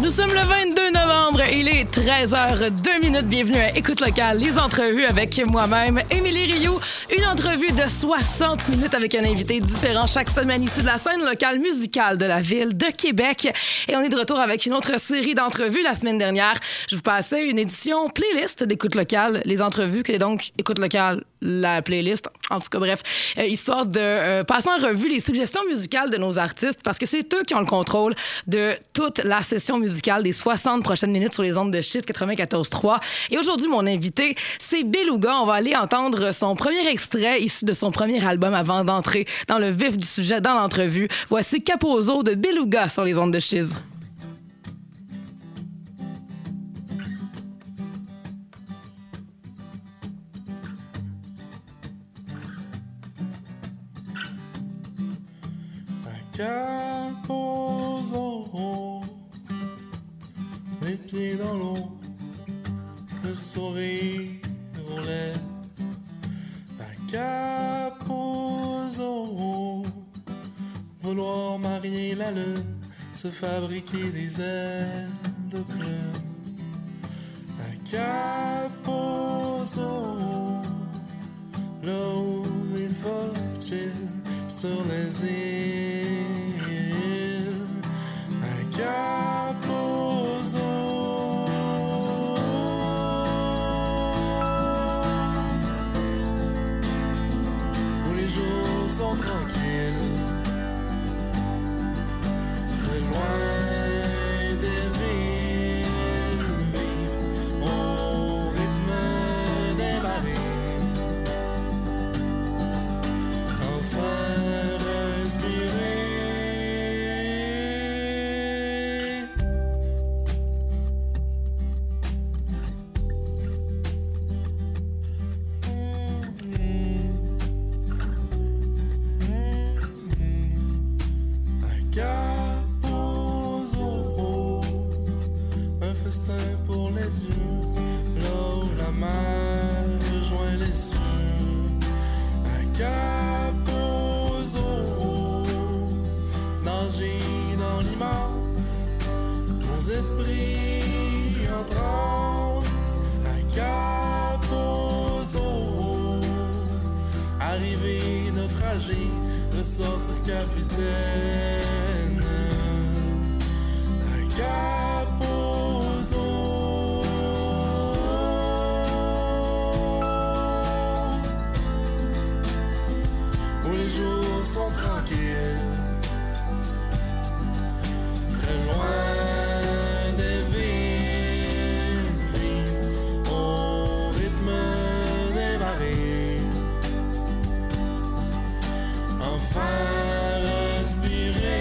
Nous sommes le 22 novembre, il est 13h02. Bienvenue à Écoute locale, les entrevues avec moi-même, Émilie Rioux. Une entrevue de 60 minutes avec un invité différent chaque semaine ici de la scène locale musicale de la ville de Québec. Et on est de retour avec une autre série d'entrevues. La semaine dernière, je vous passais une édition playlist d'Écoute locale, les entrevues, qui est donc Écoute locale, la playlist. En tout cas, bref, histoire de passer en revue les suggestions musicales de nos artistes parce que c'est eux qui ont le contrôle de toute la session musicale des 60 prochaines minutes sur les ondes de Shit 94.3. Et aujourd'hui, mon invité, c'est Beluga. On va aller entendre son premier extrait issu de son premier album avant d'entrer dans le vif du sujet dans l'entrevue. Voici Capozo de Beluga sur les ondes de Chiz. Capozo, les pieds dans l'eau, le sourire aux lèvres. Capozo, vouloir marier la lune, se fabriquer des ailes de plume. Capozo, là où les phoques chillent sur les îles. Capozo, où les jours sont tranquilles, très loin des villes, vivre au rythme des marées, enfin respirer. Pour les yeux, là où la mer rejoint les cieux. Capozo, nager dans l'immense, nos esprits en transe. Capozo, arriver naufragé, ressortir capitaine. Capozo, où les jours sont tranquilles, très loin des villes, vivre au rythme des marées, enfin respirer.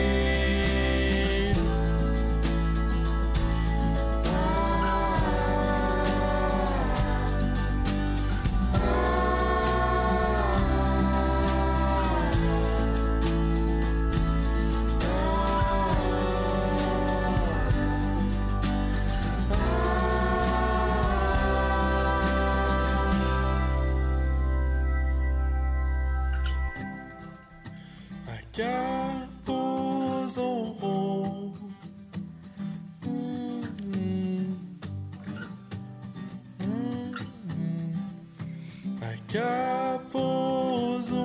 Capozo, Capozo.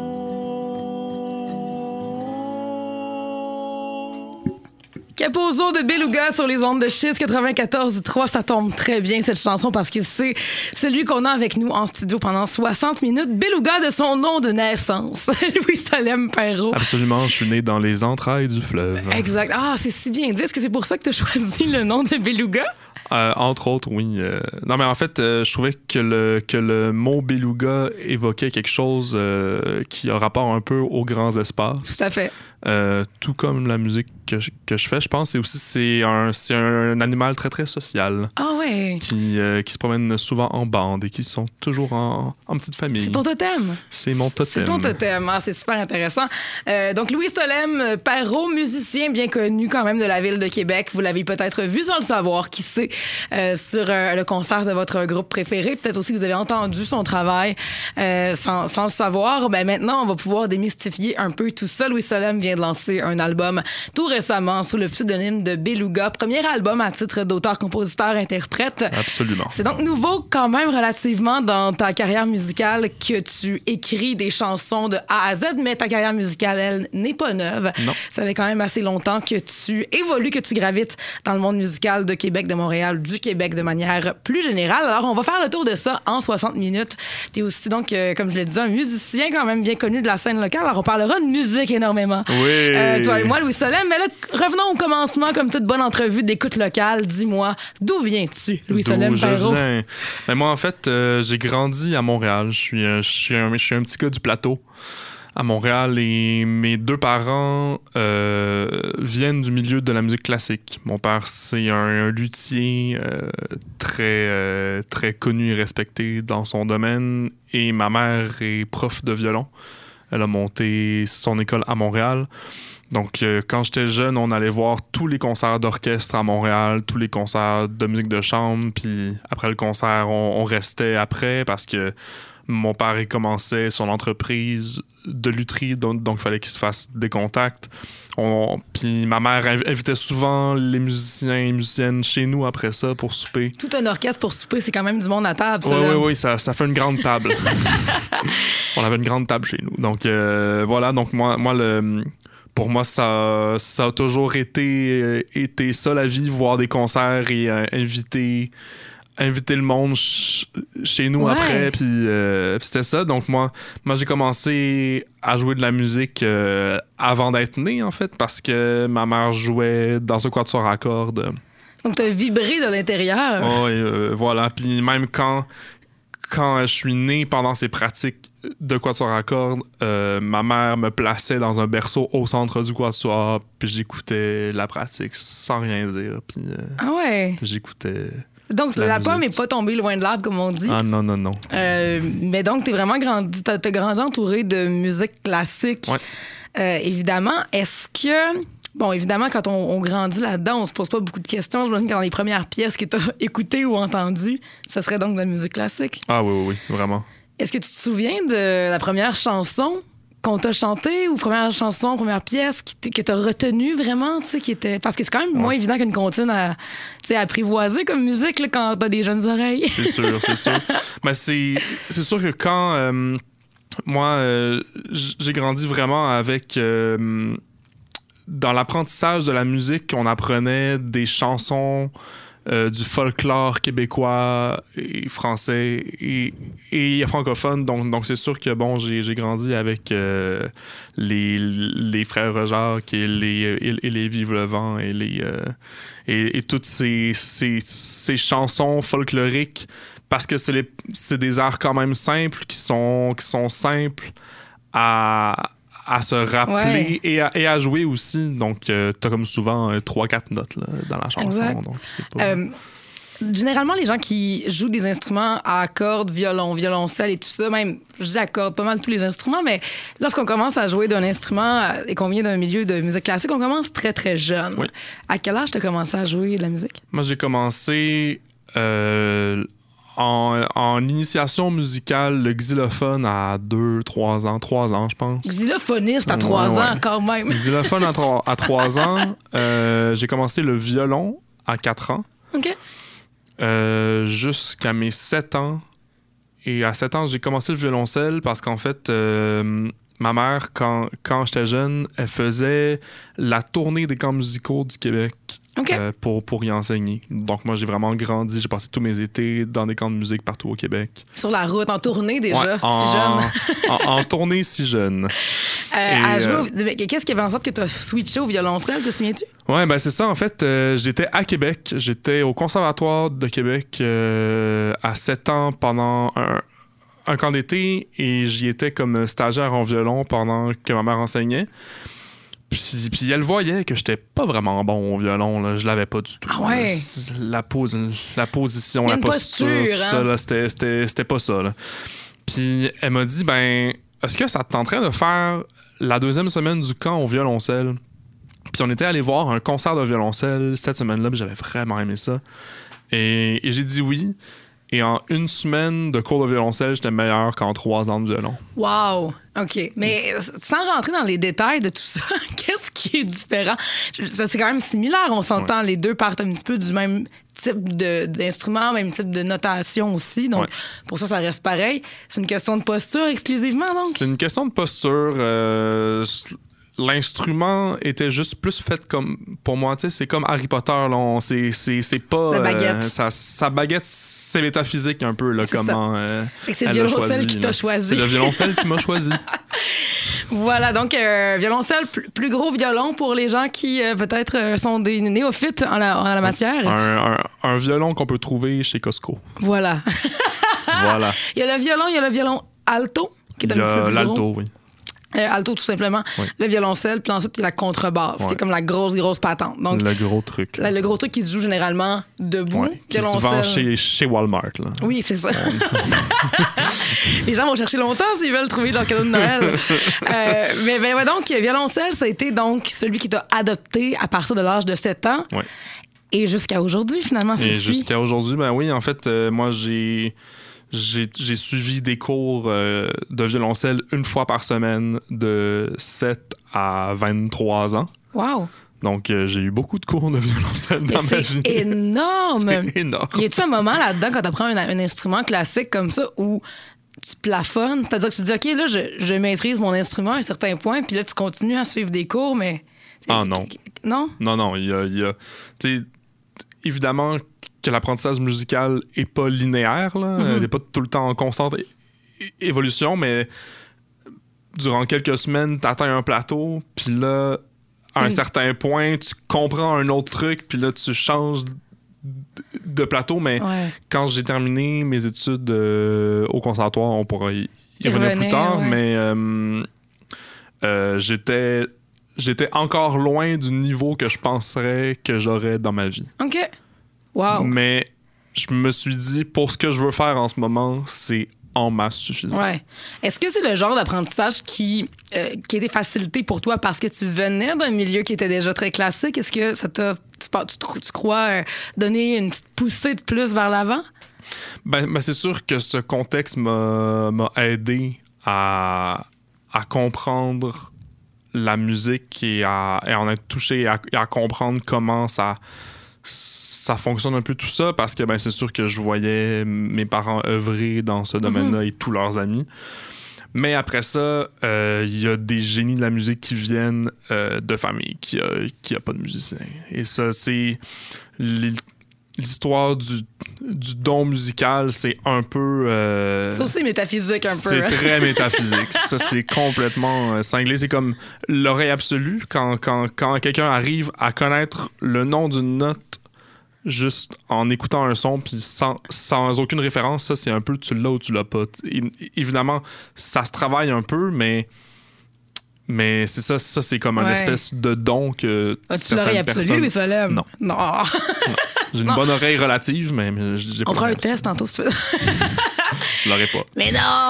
Capozo de Beluga sur les ondes de Chiz 94.3, ça tombe très bien cette chanson parce que c'est celui qu'on a avec nous en studio pendant 60 minutes. Beluga de son nom de naissance, Louis-Solem Perrault. Absolument, je suis né dans les entrailles du fleuve. Exact. Ah, c'est si bien dit. Est-ce que c'est pour ça que tu as choisi le nom de Beluga? Entre autres, oui. Non, mais en fait, je trouvais que le mot beluga évoquait quelque chose qui a rapport un peu aux grands espaces. Tout à fait. Tout comme la musique que je fais, je pense. Et aussi, c'est un animal très, très social. Ah ouais. Qui se promène souvent en bande et qui sont toujours en petite famille. C'est ton totem. C'est mon totem. C'est ton totem. Ah, c'est super intéressant. Donc, Louis-Solem Perrault, musicien bien connu quand même de la ville de Québec. Vous l'avez peut-être vu sans le savoir, qui sait, sur le concert de votre groupe préféré. Peut-être aussi que vous avez entendu son travail sans le savoir. Ben, maintenant, on va pouvoir démystifier un peu tout ça. Louis-Solem vient vient de lancer un album tout récemment sous le pseudonyme de Beluga, premier album à titre d'auteur, compositeur, interprète. Absolument. C'est donc nouveau quand même relativement dans ta carrière musicale que tu écris des chansons de A à Z, mais ta carrière musicale, elle, n'est pas neuve. Non. Ça fait quand même assez longtemps que tu évolues, que tu gravites dans le monde musical de Québec, de Montréal, du Québec de manière plus générale. Alors, on va faire le tour de ça en 60 minutes. Tu es aussi donc, comme je l'ai dit, un musicien quand même bien connu de la scène locale. Alors, on parlera de musique énormément. Oui. Toi et moi, Louis Solem. Mais là, revenons au commencement, comme toute bonne entrevue d'écoute locale. Dis-moi, d'où viens-tu, Louis Solem Perrault? Ben, moi, en fait, j'ai grandi à Montréal. Je suis un petit gars du plateau à Montréal et mes deux parents viennent du milieu de la musique classique. Mon père, c'est un luthier très connu et respecté dans son domaine et ma mère est prof de violon. Elle a monté son école à Montréal. Donc, quand j'étais jeune, on allait voir tous les concerts d'orchestre à Montréal, tous les concerts de musique de chambre. Puis après le concert, on restait après parce que mon père il commençait son entreprise de lutherie, donc il fallait qu'il se fasse des contacts. Puis ma mère invitait souvent les musiciens et musiciennes chez nous après ça pour souper. Tout un orchestre pour souper, c'est quand même du monde à table, ça. Oui, ça fait une grande table. On avait une grande table chez nous. Donc voilà, donc moi pour moi, ça a toujours été ça la vie, voir des concerts et inviter le monde chez nous après, puis c'était ça. Donc moi j'ai commencé à jouer de la musique avant d'être né, en fait, parce que ma mère jouait dans un quatuor à cordes. Donc t'as vibré de l'intérieur. Oui, voilà. Puis même quand je suis né pendant ces pratiques de quatuor à cordes, ma mère me plaçait dans un berceau au centre du quatuor, puis j'écoutais la pratique sans rien dire. Puis j'écoutais... Donc, la pomme n'est pas tombée loin de l'arbre, comme on dit. Ah non. Mais donc, t'es vraiment grandi, t'as grandi entouré de musique classique. Ouais. Évidemment, est-ce que... Bon, évidemment, quand on grandit là-dedans, on se pose pas beaucoup de questions. Je me dis que dans les premières pièces que t'as écoutées ou entendues, ce serait donc de la musique classique. Ah oui, vraiment. Est-ce que tu te souviens de la première chanson qu'on t'a chanté ou première chanson, première pièce que t'as retenue vraiment, tu sais, qui était... Parce que c'est quand même moins évident qu'une comptine à apprivoiser comme musique là, quand t'as des jeunes oreilles. C'est sûr. Mais c'est sûr que quand... moi, j'ai grandi vraiment avec... dans l'apprentissage de la musique, on apprenait des chansons... du folklore québécois et français et francophone. Donc c'est sûr que bon, j'ai grandi avec les frères Jacques et les Vive le vent et toutes ces chansons folkloriques parce que c'est des arts quand même simples qui sont simples à se rappeler et à jouer aussi. Donc, t'as comme souvent 3-4 notes là, dans la chanson. Exact. Donc, c'est pas... généralement, les gens qui jouent des instruments à cordes, violon, violoncelle et tout ça, même j'accorde pas mal tous les instruments, mais lorsqu'on commence à jouer d'un instrument et qu'on vient d'un milieu de musique classique, on commence très, très jeune. Oui. À quel âge t'as commencé à jouer de la musique? Moi, j'ai commencé... En initiation musicale, le xylophone à 3 ans, je pense. Xylophoniste à 3 ans, quand même. Xylophone à 3 ans. J'ai commencé le violon à 4 ans. OK. Jusqu'à mes 7 ans. Et à 7 ans, j'ai commencé le violoncelle parce qu'en fait, ma mère, quand j'étais jeune, elle faisait la tournée des camps musicaux du Québec. Okay. Pour y enseigner. Donc moi, j'ai vraiment grandi. J'ai passé tous mes étés dans des camps de musique partout au Québec. Sur la route, en tournée déjà, si jeune. en tournée si jeune. À jouer qu'est-ce qui avait en sorte que tu as switché au violoncelle, te souviens-tu? Ouais, ben c'est ça. En fait, j'étais à Québec. J'étais au Conservatoire de Québec à 7 ans pendant un camp d'été et j'y étais comme stagiaire en violon pendant que ma mère enseignait. Puis elle voyait que j'étais pas vraiment bon au violon, là. Je l'avais pas du tout. Ah ouais? La position, la posture, ça, là, c'était pas ça. Là. Puis elle m'a dit, ben, est-ce que ça te tenterait de faire la 2e semaine du camp au violoncelle? Puis on était allé voir un concert de violoncelle cette semaine-là, puis j'avais vraiment aimé ça. Et j'ai dit oui. Et en une semaine de cours de violoncelle, j'étais meilleur qu'en 3 ans de violon. Wow! OK. Mais sans rentrer dans les détails de tout ça, qu'est-ce qui est différent? C'est quand même similaire, on s'entend. Ouais. Les deux partent un petit peu du même type d'instrument, même type de notation aussi. Donc, pour ça reste pareil. C'est une question de posture exclusivement, donc? C'est une question de posture. L'instrument était juste plus fait comme... Pour moi, tu sais, c'est comme Harry Potter, là. C'est pas... La baguette. Sa baguette, c'est métaphysique un peu, là, c'est comment fait que c'est le violoncelle qui t'a choisi. C'est le violoncelle qui m'a choisi. Voilà, donc violoncelle, plus gros violon pour les gens qui peut-être sont des néophytes en la matière. Un violon qu'on peut trouver chez Costco. Voilà. Voilà. Il y a le violon alto, qui est un petit peu plus l'alto, gros. Oui. Alto, tout simplement. Oui. Le violoncelle, puis ensuite, il y a la contrebasse. C'est comme la grosse patente. Donc, le gros truc. Le gros truc qui se joue généralement debout. Qui se vend chez Walmart. Là. Oui, c'est ça. Les gens vont chercher longtemps s'ils veulent trouver leur cadeau de Noël. mais donc, violoncelle, ça a été donc celui qui t'a adopté à partir de l'âge de 7 ans. Oui. Et jusqu'à aujourd'hui, finalement, c'est jusqu'à aujourd'hui, ben oui, en fait, moi, j'ai suivi des cours de violoncelle une fois par semaine de 7 à 23 ans. Wow! Donc, j'ai eu beaucoup de cours de violoncelle dans ma vie. C'est énorme! C'est énorme! Y a-tu un moment là-dedans, quand tu apprends un instrument classique comme ça, où tu plafonnes? C'est-à-dire que tu te dis, OK, là, je maîtrise mon instrument à un certain point, puis là, tu continues à suivre des cours, mais... Ah non. Non? Non, il y a tu sais, évidemment... que l'apprentissage musical est pas linéaire, là. Il n'est pas tout le temps en constante évolution, mais durant quelques semaines, tu atteins un plateau, puis là, à un certain point, tu comprends un autre truc, puis là, tu changes de plateau. Mais quand j'ai terminé mes études au conservatoire, on pourra y revenir plus tard, mais j'étais encore loin du niveau que je penserais que j'aurais dans ma vie. OK. Wow. Mais je me suis dit, pour ce que je veux faire en ce moment, c'est en masse suffisant. Ouais. Est-ce que c'est le genre d'apprentissage qui était facilité pour toi parce que tu venais d'un milieu qui était déjà très classique? Est-ce que ça t'a, tu crois, donné une petite poussée de plus vers l'avant? Ben c'est sûr que ce contexte m'a aidé à comprendre la musique et à en être touché et à comprendre comment ça fonctionne un peu tout ça, parce que c'est sûr que je voyais mes parents œuvrer dans ce domaine-là et tous leurs amis. Mais après ça, il y a des génies de la musique qui viennent de familles qui a pas de musiciens. Et ça, c'est l'histoire du don musical, c'est un peu... c'est aussi métaphysique un peu. C'est très métaphysique. Ça, c'est complètement cinglé. C'est comme l'oreille absolue. Quand quelqu'un arrive à connaître le nom d'une note juste en écoutant un son puis sans aucune référence, ça, c'est un peu tu l'as ou tu l'as pas. Évidemment, ça se travaille un peu, mais c'est ça c'est comme une espèce de don que tu l'oreille absolue, mais ça l'aime? Non. J'ai une bonne oreille relative, mais j'ai pas... On fera un test tantôt, si tu veux. Je l'aurais pas. Mais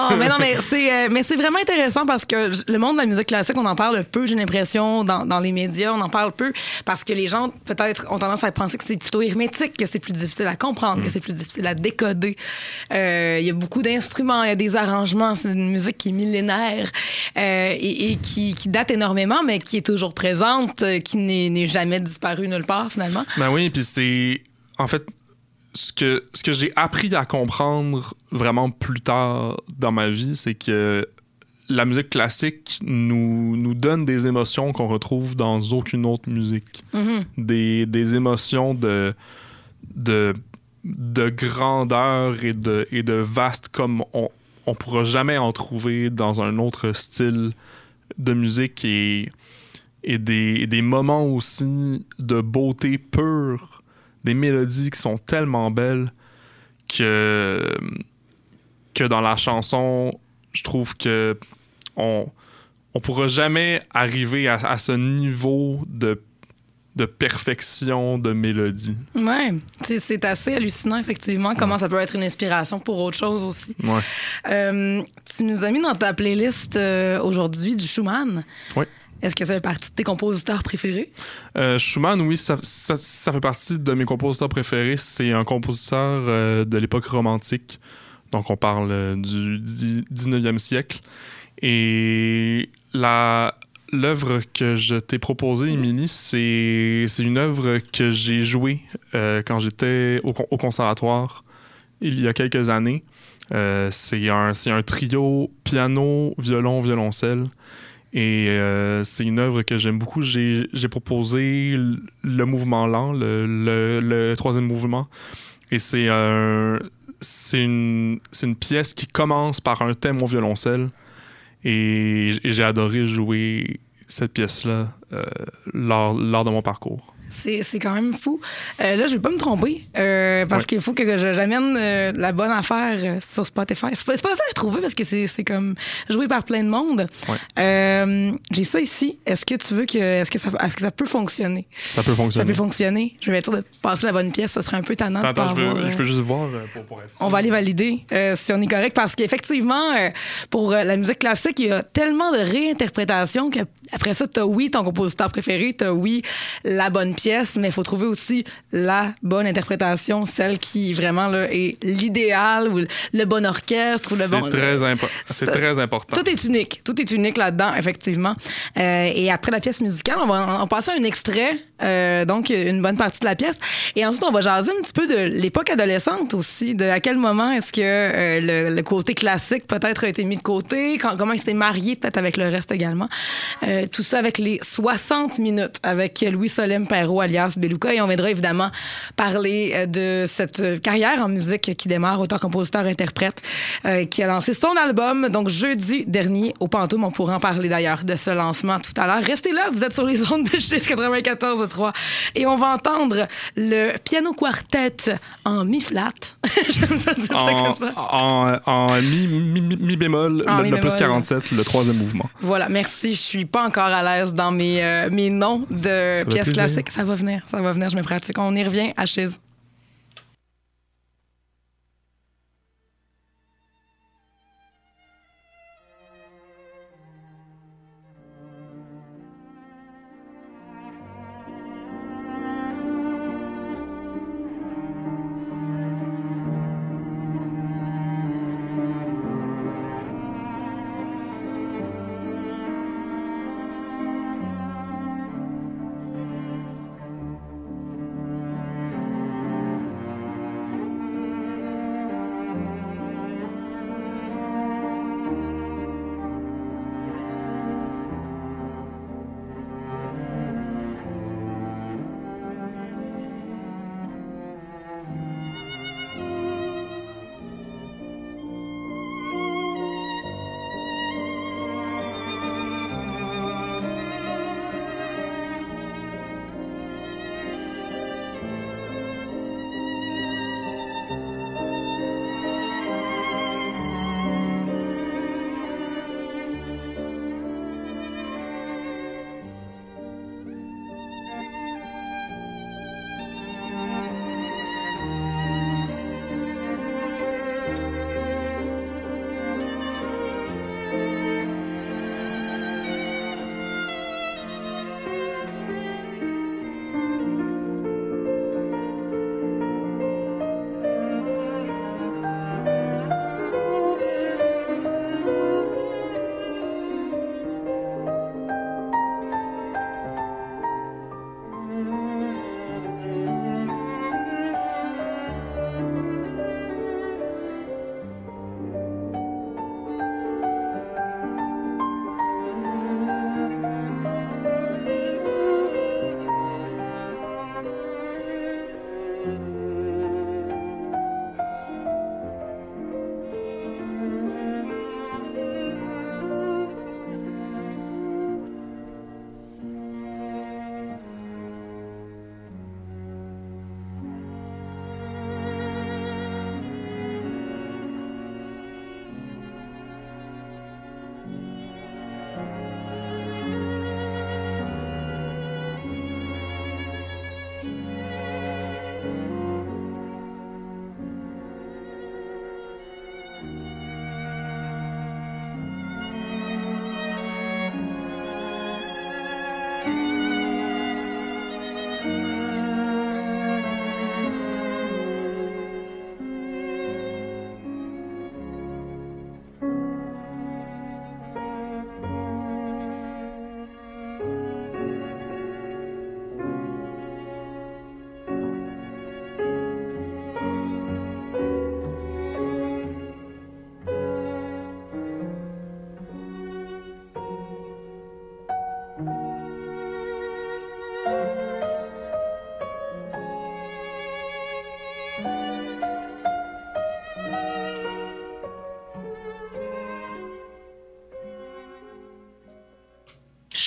c'est vraiment intéressant parce que le monde de la musique classique, on en parle peu, j'ai l'impression, dans les médias, on en parle peu parce que les gens, peut-être, ont tendance à penser que c'est plutôt hermétique, que c'est plus difficile à comprendre, que c'est plus difficile à décoder. Il y a beaucoup d'instruments, il y a des arrangements, c'est une musique qui est millénaire et qui date énormément, mais qui est toujours présente, qui n'est jamais disparue nulle part, finalement. Ben oui, puis c'est... En fait, ce que j'ai appris à comprendre vraiment plus tard dans ma vie, c'est que la musique classique nous donne des émotions qu'on retrouve dans aucune autre musique. Des émotions de grandeur et de vaste comme on pourra jamais en trouver dans un autre style de musique et des moments aussi de beauté pure. Des mélodies qui sont tellement belles que dans la chanson, je trouve que on pourra jamais arriver à ce niveau de perfection de mélodie. Ouais, c'est assez hallucinant, effectivement, comment ça peut être une inspiration pour autre chose aussi. Ouais. Tu nous as mis dans ta playlist aujourd'hui du Schumann. Oui. Est-ce que ça fait partie de tes compositeurs préférés? Schumann, oui, ça fait partie de mes compositeurs préférés. C'est un compositeur de l'époque romantique. Donc, on parle du 19e siècle. Et l'œuvre que je t'ai proposée, Émilie, c'est une œuvre que j'ai jouée quand j'étais au conservatoire il y a quelques années. C'est un trio piano, violon, violoncelle. Et c'est une œuvre que j'aime beaucoup. J'ai proposé le mouvement lent, le troisième mouvement. Et c'est une pièce qui commence par un thème au violoncelle. Et j'ai adoré jouer cette pièce-là lors de mon parcours. C'est quand même fou. Là, je vais pas me tromper parce qu'il faut que j'amène la bonne affaire sur Spotify. C'est pas ça à trouver parce que c'est comme joué par plein de monde. Ouais. J'ai ça ici. Est-ce que ça peut fonctionner? Ça peut fonctionner. Ça peut fonctionner. Je vais être sûr de passer la bonne pièce. Ça serait un peu tannant. Attends, je veux juste voir pour être sûr. On va aller valider si on est correct parce qu'effectivement, pour la musique classique, il y a tellement de réinterprétations qu'après ça, t'as ton compositeur préféré, t'as la bonne pièce, mais il faut trouver aussi la bonne interprétation, celle qui vraiment là, est l'idéal ou le bon orchestre ou le bon... C'est très important. Tout est unique là-dedans, effectivement. Et après la pièce musicale, on va en passer un extrait, donc une bonne partie de la pièce. Et ensuite, on va jaser un petit peu de l'époque adolescente aussi, de à quel moment est-ce que le côté classique peut-être a été mis de côté, comment il s'est marié peut-être avec le reste également. Tout ça avec les 60 minutes avec Louis Solem Perrault, alias Beluga. Et on viendra évidemment parler de cette carrière en musique qui démarre, auteur-compositeur-interprète, qui a lancé son album, donc jeudi dernier, au Pantoum. On pourra en parler d'ailleurs de ce lancement tout à l'heure. Restez là, vous êtes sur les ondes de Chiz 94.3 et on va entendre le piano quartet en mi-flat. J'aime ça dire ça comme ça. En mi bémol, le plus 47, le troisième mouvement. Voilà, merci. Je suis pas encore à l'aise dans mes noms de pièces classiques. Ça va venir, je me pratique. On y revient à Chiz.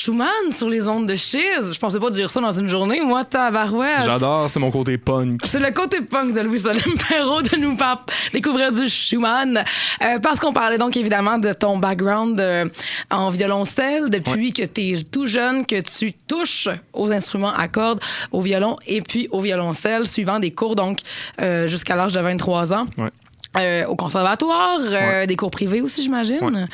Schumann sur les ondes de Chiz. Je pensais pas dire ça dans une journée, moi, tabarouette. J'adore, c'est mon côté punk. C'est le côté punk de Louis-Solène Perrault de nous faire découvrir du Schumann. Parce qu'on parlait donc évidemment de ton background en violoncelle depuis que tu es tout jeune, que tu touches aux instruments à cordes, au violon et puis au violoncelle, suivant des cours donc jusqu'à l'âge de 23 ans. Ouais. Au conservatoire, des cours privés aussi, j'imagine.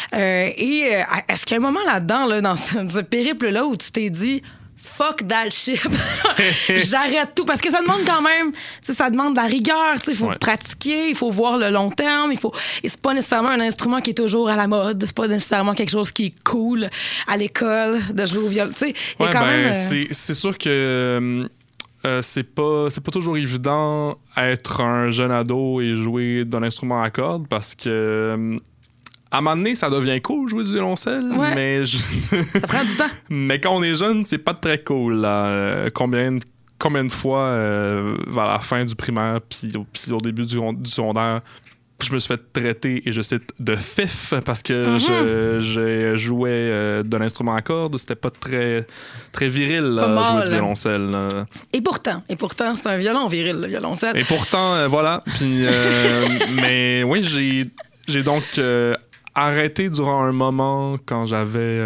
Est-ce qu'il y a un moment là-dedans, là, dans ce périple-là, où tu t'es dit « fuck that shit », j'arrête tout, parce que ça demande quand même, ça demande de la rigueur, il faut pratiquer, il faut voir le long terme, et c'est pas nécessairement un instrument qui est toujours à la mode, c'est pas nécessairement quelque chose qui est cool à l'école de jouer au violon. Il y a quand même... C'est sûr que... c'est pas toujours évident être un jeune ado et jouer d'un instrument à cordes parce que à un moment donné, ça devient cool jouer du violoncelle, mais ça prend du temps. Mais quand on est jeune, c'est pas très cool. Là. Combien de fois vers la fin du primaire puis au début du secondaire, je me suis fait traiter, et je cite, de fif parce que je jouais d'un instrument à cordes. C'était pas très, très viril, jouer du violoncelle. Et pourtant, c'est un violon viril, le violoncelle. Et pourtant, voilà. Puis, mais oui, j'ai donc arrêté durant un moment quand j'avais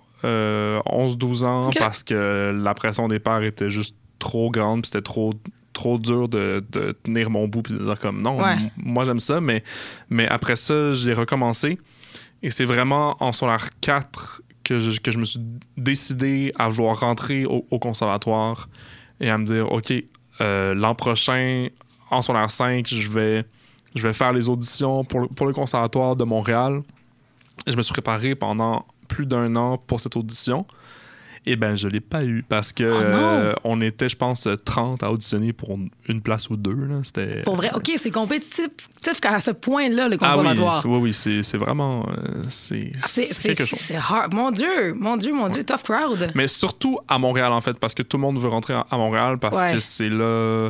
11-12 ans parce que la pression des pères était juste trop grande, puis c'était trop dur de tenir mon bout puis de dire comme non, moi j'aime ça, mais après ça, j'ai recommencé et c'est vraiment en secondaire 4 que je me suis décidé à vouloir rentrer au conservatoire et à me dire OK, l'an prochain, en secondaire 5, je vais faire les auditions pour le conservatoire de Montréal. Et je me suis préparé pendant plus d'1 an pour cette audition. Eh bien, je ne l'ai pas eu parce que on était, je pense, 30 à auditionner pour une place ou 2. Là. C'était... Pour vrai? OK, c'est compétitif à ce point-là, le conservatoire. Oui, c'est vraiment... c'est quelque chose. C'est hard. Mon Dieu, tough crowd. Mais surtout à Montréal, en fait, parce que tout le monde veut rentrer à Montréal parce que c'est là...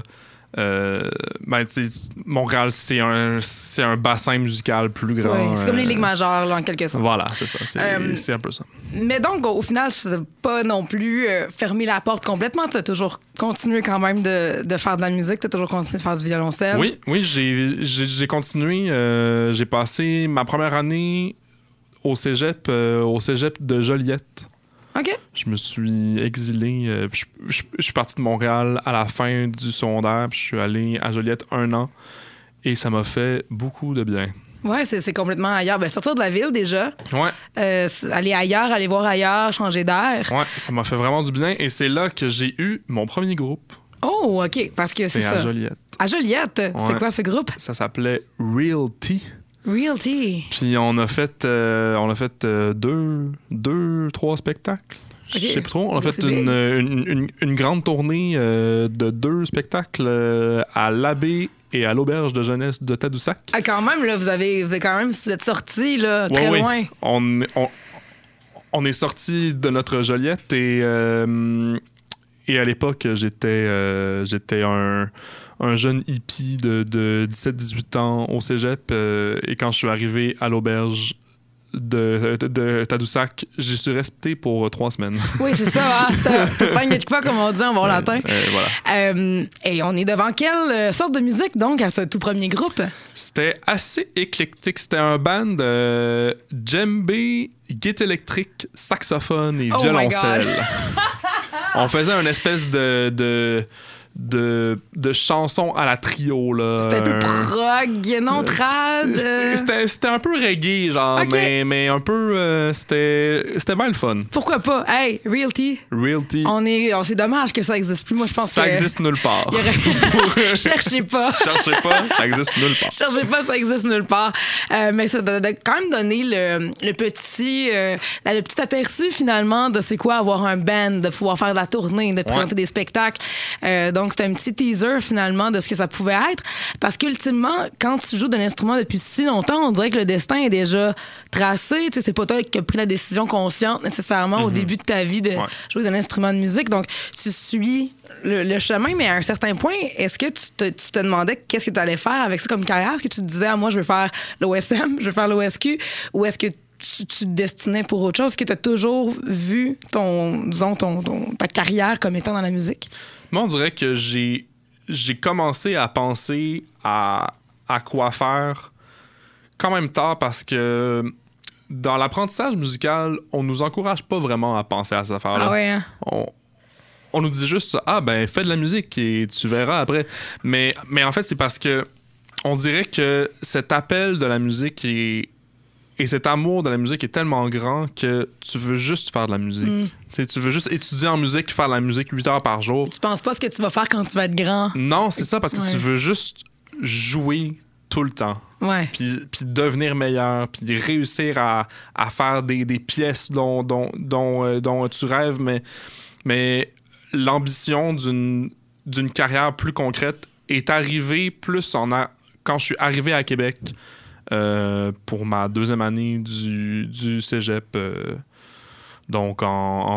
Montréal, c'est un bassin musical plus grand. Oui, c'est comme les ligues majeures, là, en quelque sorte. Voilà, c'est ça. C'est un peu ça. Mais donc, au final, ça n'a pas non plus fermé la porte complètement. Tu as toujours continué quand même de faire de la musique. Tu as toujours continué de faire du violoncelle. Oui, j'ai continué. J'ai passé ma première année au cégep de Joliette. OK. Je me suis exilé. Je suis parti de Montréal à la fin du secondaire. Puis je suis allé à Joliette 1 an. Et ça m'a fait beaucoup de bien. Ouais, c'est complètement ailleurs. Ben, sortir de la ville, déjà. Ouais. Aller ailleurs, aller voir ailleurs, changer d'air. Ouais, ça m'a fait vraiment du bien. Et c'est là que j'ai eu mon premier groupe. Oh, OK. Parce que c'est ça. à Joliette. À Joliette? C'était quoi ce groupe? Ça s'appelait Realty. Realty. Puis on a fait 3 spectacles. Okay. Je sais plus trop. On a fait une grande tournée de 2 spectacles à l'Abbé et à l'Auberge de jeunesse de Tadoussac. Ah, quand même, là, vous êtes sortis là, très loin. On est sortis de notre Joliette et à l'époque, j'étais un jeune hippie de 17-18 ans au cégep. Et quand je suis arrivé à l'Auberge de Tadoussac, j'y suis resté pour 3 semaines. Oui, c'est ça. Hein? T'as pogné de quoi, comme on dit en bon latin. Voilà. Et on est devant quelle sorte de musique, donc, à ce tout premier groupe? C'était assez éclectique. C'était un band djembé, guitare électrique, saxophone et violoncelle. On faisait une espèce de chansons à la trio, là. C'était un peu prog, non? Trad? C'était un peu reggae, genre, okay. mais un peu... c'était bien le fun. Pourquoi pas? Hey, Realty. C'est dommage que ça existe plus. Moi, je pense que... Ça existe nulle part. Cherchez pas. Cherchez pas, ça existe nulle part. Cherchez pas, ça existe nulle part. Mais ça doit quand même donner le petit aperçu, finalement, de c'est quoi avoir un band, de pouvoir faire de la tournée, de présenter des spectacles. Donc, c'est un petit teaser, finalement, de ce que ça pouvait être. Parce qu'ultimement, quand tu joues d'un instrument depuis si longtemps, on dirait que le destin est déjà tracé. Tu sais, c'est pas toi qui as pris la décision consciente, nécessairement, au début de ta vie de jouer d'un instrument de musique. Donc, tu suis le chemin, mais à un certain point, est-ce que tu te demandais qu'est-ce que tu allais faire avec ça comme carrière? Est-ce que tu te disais, moi, je veux faire l'OSM, je veux faire l'OSQ? Ou est-ce que tu te destinais pour autre chose? Est-ce que tu as toujours vu ta carrière comme étant dans la musique? Moi, on dirait que j'ai commencé à penser à quoi faire quand même tard parce que dans l'apprentissage musical, on nous encourage pas vraiment à penser à cette affaire-là. Ah ouais, hein? On nous dit juste fais de la musique et tu verras après. Mais en fait, c'est parce que on dirait que cet appel de la musique et cet amour de la musique est tellement grand que tu veux juste faire de la musique. Tu veux juste étudier en musique, faire de la musique 8 heures par jour. Tu penses pas ce que tu vas faire quand tu vas être grand? Non, c'est ça, parce que tu veux juste jouer tout le temps. Ouais. Puis devenir meilleur, puis réussir à faire des pièces dont tu rêves, mais l'ambition d'une carrière plus concrète est arrivée plus quand je suis arrivé à Québec pour ma deuxième année du cégep. Donc en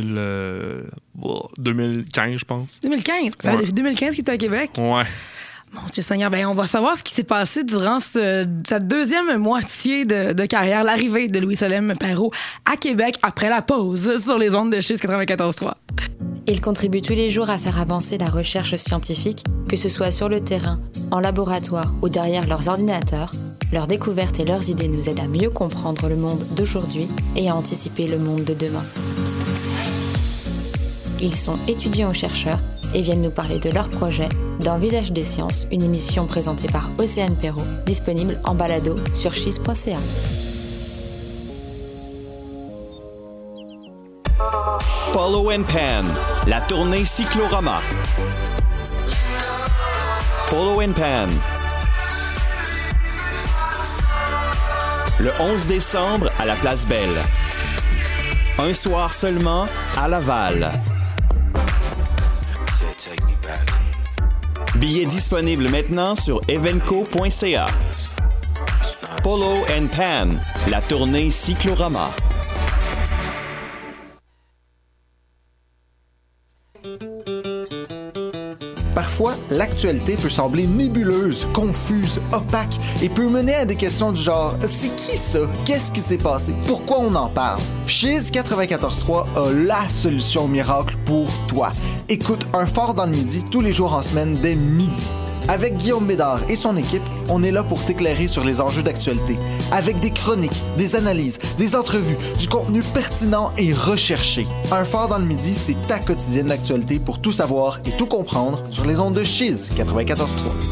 2015, je pense. 2015? Ça fait depuis 2015 qu'il était à Québec? Ouais. Mon Dieu Seigneur, on va savoir ce qui s'est passé durant sa deuxième moitié de carrière, l'arrivée de Louis-Solem Perreault à Québec après la pause sur les ondes de Chiz 94.3. Il contribue tous les jours à faire avancer la recherche scientifique, que ce soit sur le terrain, en laboratoire ou derrière leurs ordinateurs. Leurs découvertes et leurs idées nous aident à mieux comprendre le monde d'aujourd'hui et à anticiper le monde de demain. Ils sont étudiants ou chercheurs et viennent nous parler de leurs projets dans Visage des sciences, une émission présentée par Océane Perreault, disponible en balado sur chiz.ca. Follow and Pan, la tournée Cyclorama. Follow and Pan. Le 11 décembre à la Place Belle. Un soir seulement à Laval. Billets disponibles maintenant sur evenco.ca. Follow and Pan, la tournée Cyclorama. Parfois, l'actualité peut sembler nébuleuse, confuse, opaque et peut mener à des questions du genre « C'est qui ça? Qu'est-ce qui s'est passé? Pourquoi on en parle? » Chiz 94.3 a la solution miracle pour toi. Écoute Un Phare dans le Midi tous les jours en semaine dès midi. Avec Guillaume Bédard et son équipe, on est là pour t'éclairer sur les enjeux d'actualité. Avec des chroniques, des analyses, des entrevues, du contenu pertinent et recherché. Un Phare dans le Midi, c'est ta quotidienne d'actualité pour tout savoir et tout comprendre sur les ondes de Chiz 94.3.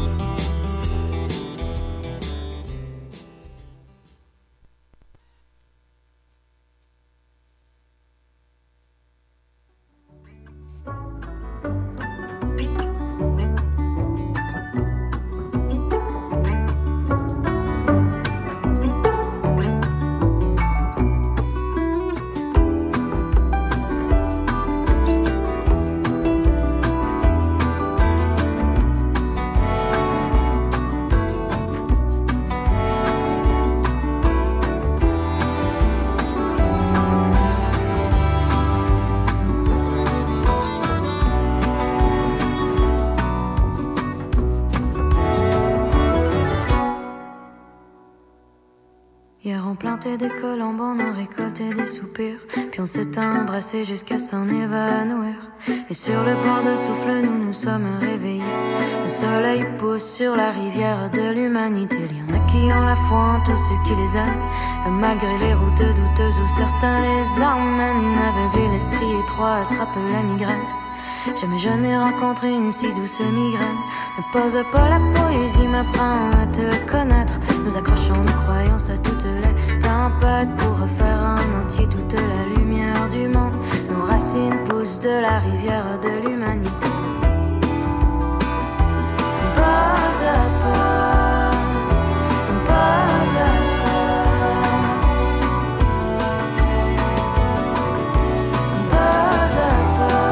Hier on plantait des colombes, on a récolté des soupirs, puis on s'est embrassé jusqu'à s'en évanouir. Et sur le port de Souffle, nous nous sommes réveillés. Le soleil pousse sur la rivière de l'humanité. Il y en a qui ont la foi en tous ceux qui les aiment, malgré les routes douteuses où certains les emmènent. Aveugler l'esprit étroit attrape la migraine. Jamais je n'ai rencontré une si douce migraine. Ne pose pas la poésie, m'apprend à te connaître. Nous accrochons nos croyances à toutes les tempêtes pour refaire en entier toute la lumière du monde. Nos racines poussent de la rivière de l'humanité. Pas à pas, pas à pas, pas à pas.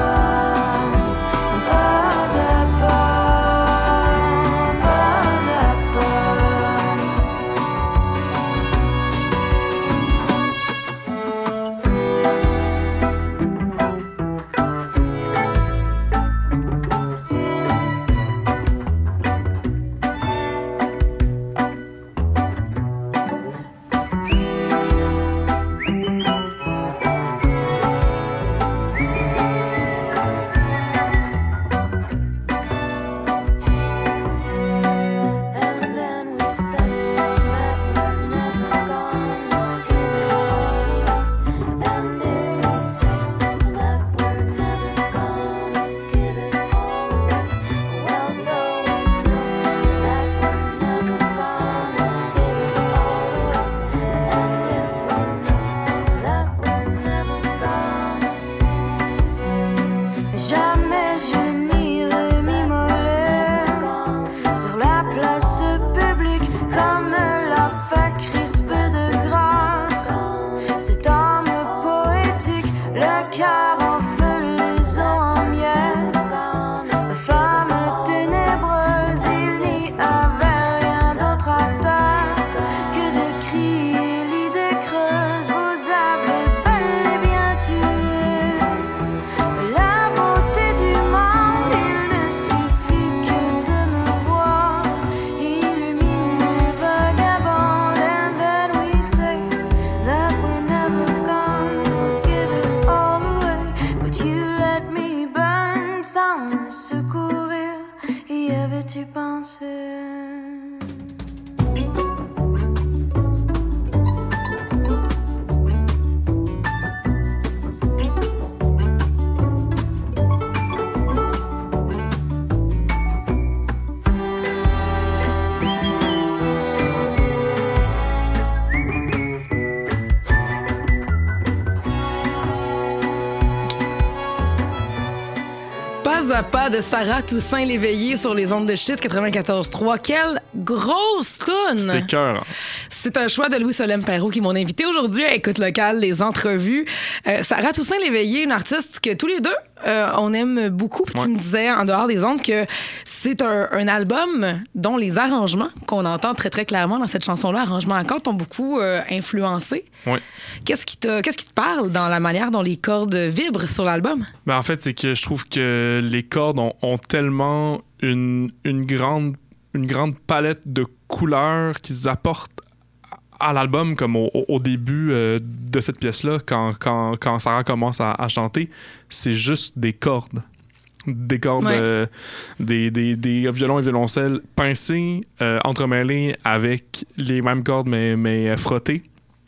Pas à pas de Sarah Toussaint-Léveillé sur les ondes de Shit 94.3. Quelle grosse toune! C'était cœur. C'est un choix de Louis-Solène Perrault qui est mon invité aujourd'hui à Écoute locale, les entrevues. Sarah Toussaint-Léveillé, une artiste que tous les deux, on aime beaucoup. Puis tu me disais, en dehors des ondes, que c'est un album dont les arrangements, qu'on entend très, très clairement dans cette chanson-là, arrangements à cordes, t'ont beaucoup influencé. Oui. Qu'est-ce qui te parle dans la manière dont les cordes vibrent sur l'album? Ben, en fait, c'est que je trouve que les cordes ont tellement une grande palette de couleurs qu'ils apportent à l'album, comme au début de cette pièce-là, quand Sarah commence à chanter, c'est juste des cordes. Des cordes, des violons et violoncelles pincés, entremêlés avec les mêmes cordes, mais frottées.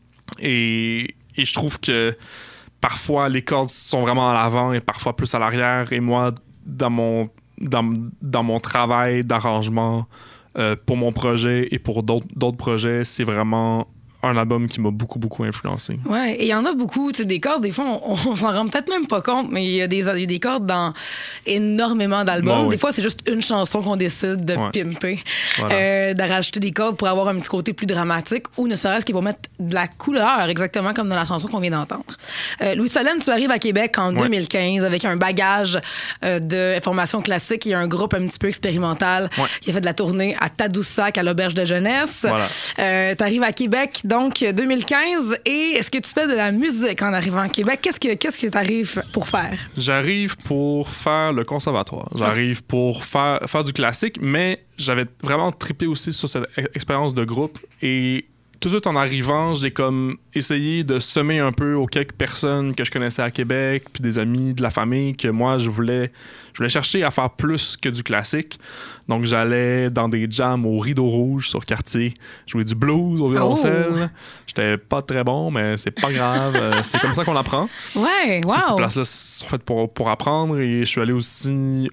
Et je trouve que parfois, les cordes sont vraiment à l'avant et parfois plus à l'arrière. Et moi, dans mon travail d'arrangement pour mon projet et pour d'autres projets, c'est vraiment un album qui m'a beaucoup, beaucoup influencé. Ouais, et il y en a beaucoup, tu sais, des cordes, des fois, on s'en rend peut-être même pas compte, mais il y a des cordes dans énormément d'albums. Oui. Des fois, c'est juste une chanson qu'on décide de pimper, de rajouter des cordes pour avoir un petit côté plus dramatique, ou ne serait-ce qu'il va mettre de la couleur, exactement comme dans la chanson qu'on vient d'entendre. Louis-Solène, tu arrives à Québec en 2015 avec un bagage de formation classique. Il y a un groupe un petit peu expérimental qui a fait de la tournée à Tadoussac, à l'auberge de jeunesse. Voilà. Tu arrives à Québec, donc 2015, et est-ce que tu fais de la musique en arrivant à Québec? Qu'est-ce que tu arrives pour faire? J'arrive pour faire le conservatoire. J'arrive pour faire du classique, mais j'avais vraiment trippé aussi sur cette expérience de groupe. Et tout de suite en arrivant, j'ai comme essayé de semer un peu aux quelques personnes que je connaissais à Québec, puis des amis, de la famille, que moi, je voulais chercher à faire plus que du classique. Donc, j'allais dans des jams au Rideau Rouge sur Cartier, jouer du blues au violoncelle. J'étais pas très bon, mais c'est pas grave. C'est comme ça qu'on apprend. Ouais, wow! Ces places-là sont faites pour apprendre. Et je suis allé aussi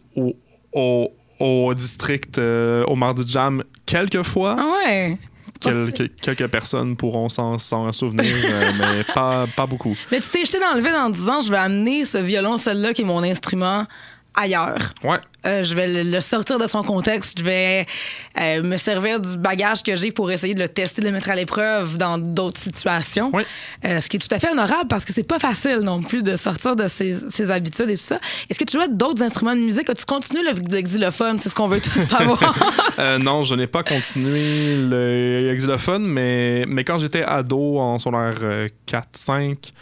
au district, au Mardi Jam, quelques fois. Ah ouais! Quelques personnes pourront s'en souvenir, mais pas beaucoup. Mais tu t'es jeté dans le vide en disant, je vais amener ce violoncelle-là qui est mon instrument ailleurs. Ouais. Je vais le sortir de son contexte. Je vais me servir du bagage que j'ai pour essayer de le tester, de le mettre à l'épreuve dans d'autres situations. Oui. Ce qui est tout à fait honorable parce que c'est pas facile non plus de sortir de ses habitudes et tout ça. Est-ce que tu joues d'autres instruments de musique? As-tu continué le xylophone? C'est ce qu'on veut tous savoir. Non, je n'ai pas continué le xylophone, mais quand j'étais ado en secondaire 4-5,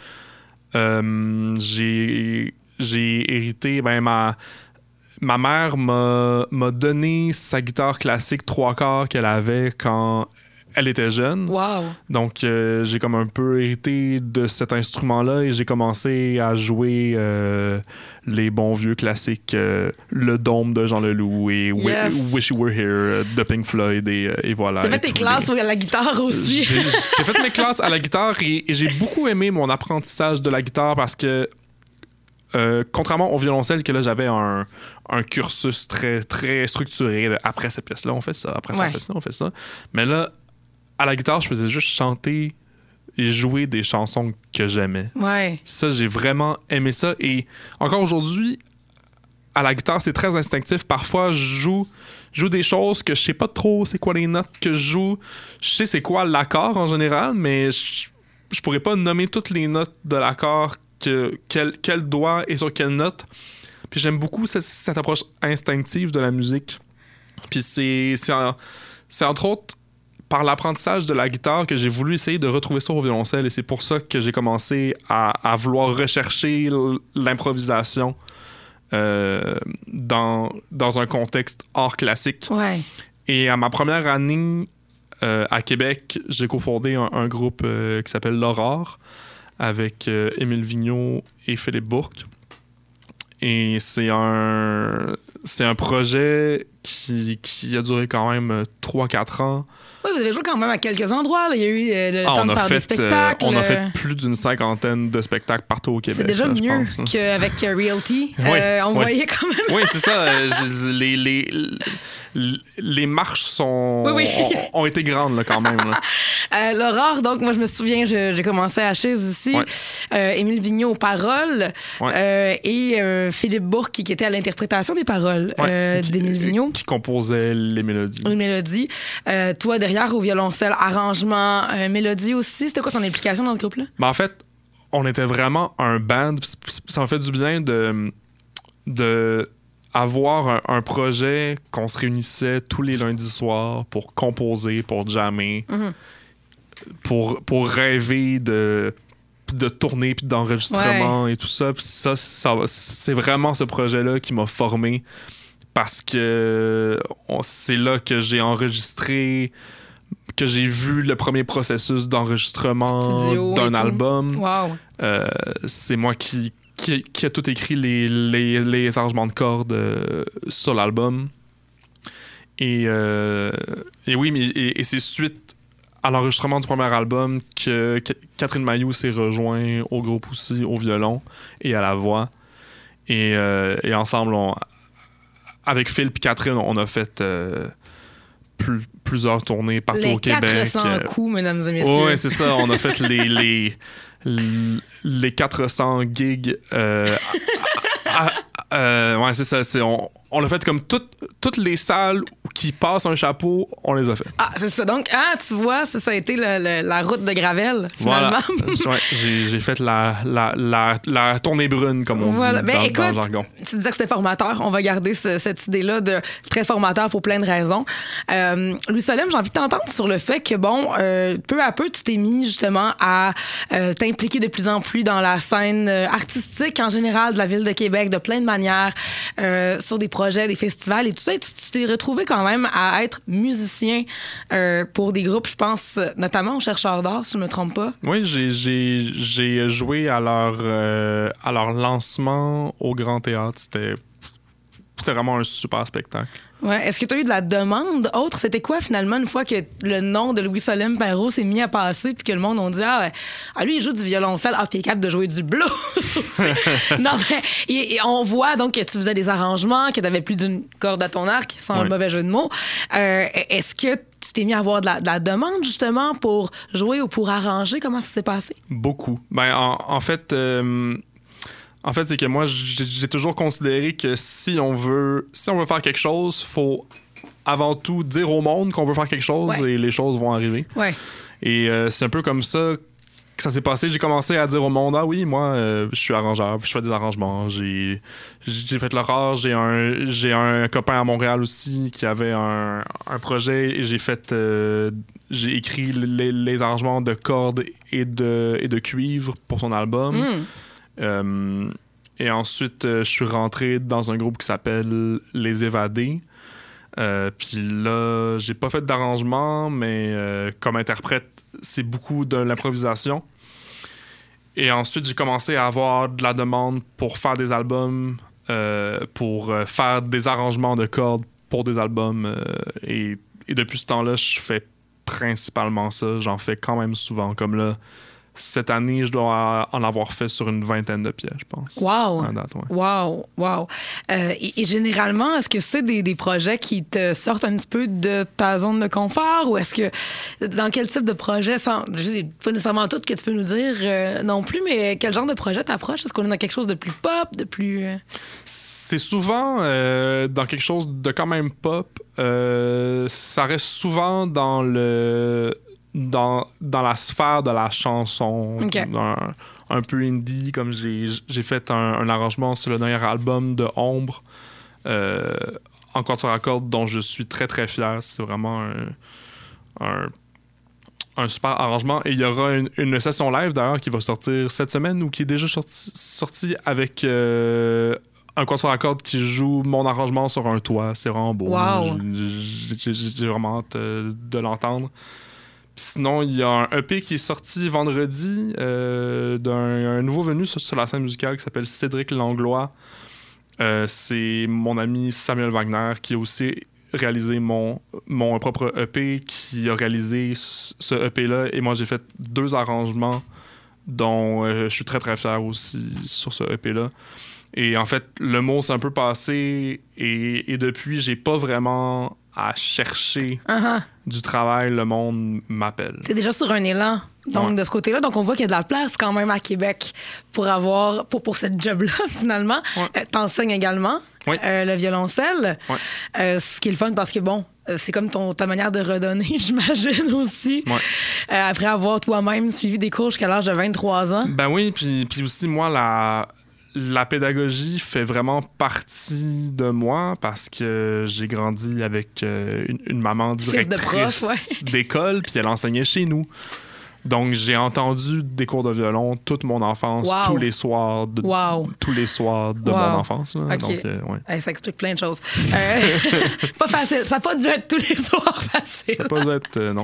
j'ai hérité, ma mère m'a donné sa guitare classique 3/4 qu'elle avait quand elle était jeune. Wow. Donc, j'ai comme un peu hérité de cet instrument-là et j'ai commencé à jouer les bons vieux classiques, Le Dôme de Jean Leloup et Wish You Were Here de Pink Floyd et voilà. T'as fait tes classes à la guitare aussi. J'ai fait mes classes à la guitare et j'ai beaucoup aimé mon apprentissage de la guitare parce que contrairement au violoncelle, que là, j'avais un cursus très, très structuré. Après cette pièce-là, on fait ça. Après ça, on fait ça. Mais là, à la guitare, je faisais juste chanter et jouer des chansons que j'aimais. Ouais. Ça, j'ai vraiment aimé ça. Et encore aujourd'hui, à la guitare, c'est très instinctif. Parfois, je joue des choses que je sais pas trop c'est quoi les notes que je joue. Je sais c'est quoi l'accord en général, mais je pourrais pas nommer toutes les notes de l'accord quel doigt et sur quelle note. Puis j'aime beaucoup cette approche instinctive de la musique. Puis c'est entre autres par l'apprentissage de la guitare que j'ai voulu essayer de retrouver ça au violoncelle. Et c'est pour ça que j'ai commencé à vouloir rechercher l'improvisation dans un contexte hors classique. Ouais. Et à ma première année à Québec, j'ai cofondé un groupe qui s'appelle L'Aurore, avec Émile Vigneault et Philippe Bourque. Et c'est un projet qui a duré quand même 3-4 ans. Oui, vous avez joué quand même à quelques endroits. Là. Il y a eu le temps de faire des spectacles. On a fait plus d'une 50aine de spectacles partout au Québec. C'est déjà là, mieux je pense, qu'avec Realty. Oui, on voyait quand même. Oui, c'est ça. Les marches ont été grandes là, quand même. Là. L'Aurore, donc, moi, je me souviens, j'ai commencé à Chise ici. Ouais. Émile Vigneault aux paroles et Philippe Bourque qui était à l'interprétation des paroles d'Émile Vigneault. Qui composait les mélodies. Les mélodies. Toi, derrière, au violoncelle, arrangement, mélodie aussi. C'était quoi ton implication dans ce groupe-là? Ben, en fait, on était vraiment un band. Ça m'a fait du bien de avoir un projet qu'on se réunissait tous les lundis soirs pour composer, pour jammer, pour rêver de tournée puis d'enregistrement et tout ça. Puis ça, c'est vraiment ce projet-là qui m'a formé parce que c'est là que j'ai enregistré, que j'ai vu le premier processus d'enregistrement d'un album. Wow. C'est moi qui a tout écrit les arrangements de cordes sur l'album. Et oui, et c'est suite à l'enregistrement du premier album que Catherine Mailloux s'est rejoint au groupe aussi, au violon et à la voix. Et ensemble, avec Phil et Catherine, on a fait plusieurs tournées partout au Québec. Les 400 coups, mesdames et messieurs. Oui, c'est ça. On a fait les 400 gigs. Ouais, c'est ça. On a fait comme toutes les salles qui passent un chapeau, on les a fait. Ah, c'est ça. Donc, tu vois, ça a été la route de Gravel, finalement. Voilà. Ouais, j'ai fait la tournée brune, comme on dit dans le jargon. Tu disais que c'était formateur. On va garder cette idée-là de très formateur pour plein de raisons. Louis Solem, j'ai envie de t'entendre sur le fait que, peu à peu, tu t'es mis justement à t'impliquer de plus en plus dans la scène artistique en général de la Ville de Québec, de plein de manières, sur des projets, des festivals et tout ça. Et tu t'es retrouvé quand même à être musicien pour des groupes, je pense, notamment aux Chercheurs d'Art, si je ne me trompe pas. Oui, j'ai joué à leur lancement au Grand Théâtre. C'était vraiment un super spectacle. Ouais. Est-ce que tu as eu de la demande autre? C'était quoi, finalement, une fois que le nom de Louis Solem Perrault s'est mis à passer puis que le monde a dit lui, il joue du violoncelle, puis il est capable de jouer du blues aussi. Non, mais et on voit donc que tu faisais des arrangements, que tu avais plus d'une corde à ton arc, sans un mauvais jeu de mots. Est-ce que tu t'es mis à avoir de la demande, justement, pour jouer ou pour arranger? Comment ça s'est passé? Beaucoup. Ben, en fait, c'est que moi, j'ai toujours considéré que si on veut faire quelque chose, faut avant tout dire au monde qu'on veut faire quelque chose et les choses vont arriver. Ouais. Et c'est un peu comme ça que ça s'est passé. J'ai commencé à dire au monde, oui, moi, je suis arrangeur, puis je fais des arrangements. J'ai fait l'horreur. J'ai un copain à Montréal aussi qui avait un projet et j'ai écrit les arrangements de cordes et de cuivre pour son album. Et ensuite, je suis rentré dans un groupe qui s'appelle Les Évadés. Puis là, j'ai pas fait d'arrangement, mais comme interprète, c'est beaucoup de l'improvisation. Et ensuite, j'ai commencé à avoir de la demande pour faire des albums, pour faire des arrangements de cordes pour des albums. Et depuis ce temps-là, je fais principalement ça. J'en fais quand même souvent. Comme là, cette année, je dois en avoir fait sur une 20aine de pièces, je pense. Wow! À date, ouais. Wow! Et généralement, est-ce que c'est des projets qui te sortent un petit peu de ta zone de confort ou est-ce que... Dans quel type de projet, pas nécessairement tout que tu peux nous dire non plus, mais quel genre de projet t'approches? Est-ce qu'on est dans quelque chose de plus pop, de plus... C'est souvent dans quelque chose de quand même pop. Ça reste souvent dans la sphère de la chanson, un peu indie, comme j'ai fait un arrangement sur le dernier album de Ombre, en quatuor à cordes, dont je suis très très fier. C'est vraiment un super arrangement. Et il y aura une session live d'ailleurs qui va sortir cette semaine ou qui est déjà sortie avec un quatuor à cordes qui joue mon arrangement sur un toit. C'est vraiment beau. Wow. J'ai vraiment hâte de l'entendre. Sinon, il y a un EP qui est sorti vendredi d'un nouveau venu sur la scène musicale qui s'appelle Cédric Langlois. C'est mon ami Samuel Wagner qui est aussi réalisé mon propre EP, qui a réalisé ce EP-là. Et moi, j'ai fait 2 arrangements dont je suis très, très fier aussi sur ce EP-là. Et en fait, le mot s'est un peu passé et depuis, j'ai pas vraiment à chercher du travail. Le monde m'appelle. T'es déjà sur un élan. Donc, de ce côté-là, donc on voit qu'il y a de la place quand même à Québec pour avoir pour cette job-là, finalement. Ouais. T'enseignes également le violoncelle. Ouais. Ce qui est le fun parce que, bon, c'est comme ta manière de redonner, j'imagine aussi. Ouais. Après avoir toi-même suivi des cours jusqu'à l'âge de 23 ans. Ben oui, puis aussi, moi, la pédagogie fait vraiment partie de moi parce que j'ai grandi avec une maman directrice d'école, puis elle enseignait chez nous. Donc, j'ai entendu des cours de violon toute mon enfance, tous les soirs de mon enfance. Là. Okay. Donc, ça explique plein de choses. Pas facile. Ça n'a pas dû être tous les soirs facile. Ça n'a pas dû être... non.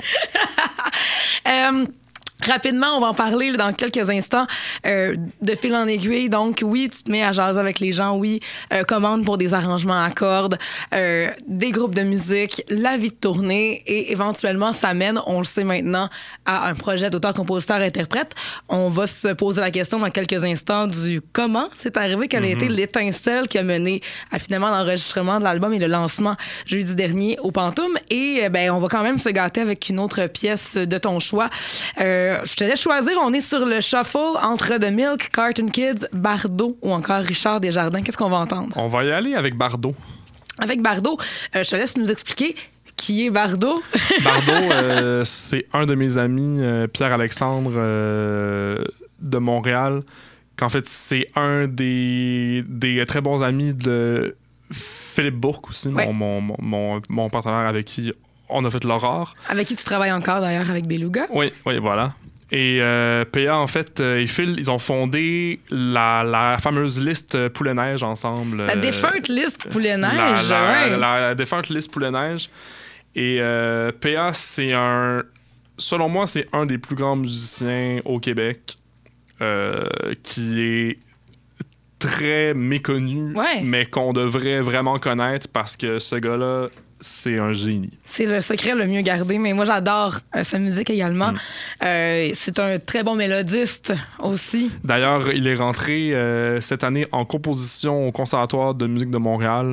Rapidement, on va en parler là, dans quelques instants de fil en aiguille. Donc, oui, tu te mets à jaser avec les gens. Oui, commande pour des arrangements à cordes, des groupes de musique, la vie de tournée et éventuellement, ça mène, on le sait maintenant, à un projet d'auteur-compositeur-interprète. On va se poser la question dans quelques instants du comment c'est arrivé, quelle a été l'étincelle qui a mené à finalement l'enregistrement de l'album et le lancement jeudi dernier au Pantoum. Et on va quand même se gâter avec une autre pièce de ton choix. Je te laisse choisir. On est sur le shuffle entre The Milk, Cartoon Kids, Bardot ou encore Richard Desjardins. Qu'est-ce qu'on va entendre? On va y aller avec Bardot. Avec Bardot, je te laisse nous expliquer qui est Bardot. Bardot, c'est un de mes amis, Pierre-Alexandre de Montréal, qu'en fait, c'est un des très bons amis de Philippe Bourque aussi, mon partenaire avec qui on a fait l'Aurore. Avec qui tu travailles encore, d'ailleurs, avec Beluga. Oui, voilà. Et PA, en fait, et Phil, ils ont fondé la fameuse liste Poulet-Neige ensemble. La défunte liste Poulet-Neige, la défunte liste Poulet-Neige. Et PA, selon moi, c'est un des plus grands musiciens au Québec qui est très méconnu, mais qu'on devrait vraiment connaître parce que ce gars-là, c'est un génie. C'est le secret le mieux gardé, mais moi, j'adore sa musique également. C'est un très bon mélodiste aussi. D'ailleurs, il est rentré cette année en composition au Conservatoire de musique de Montréal.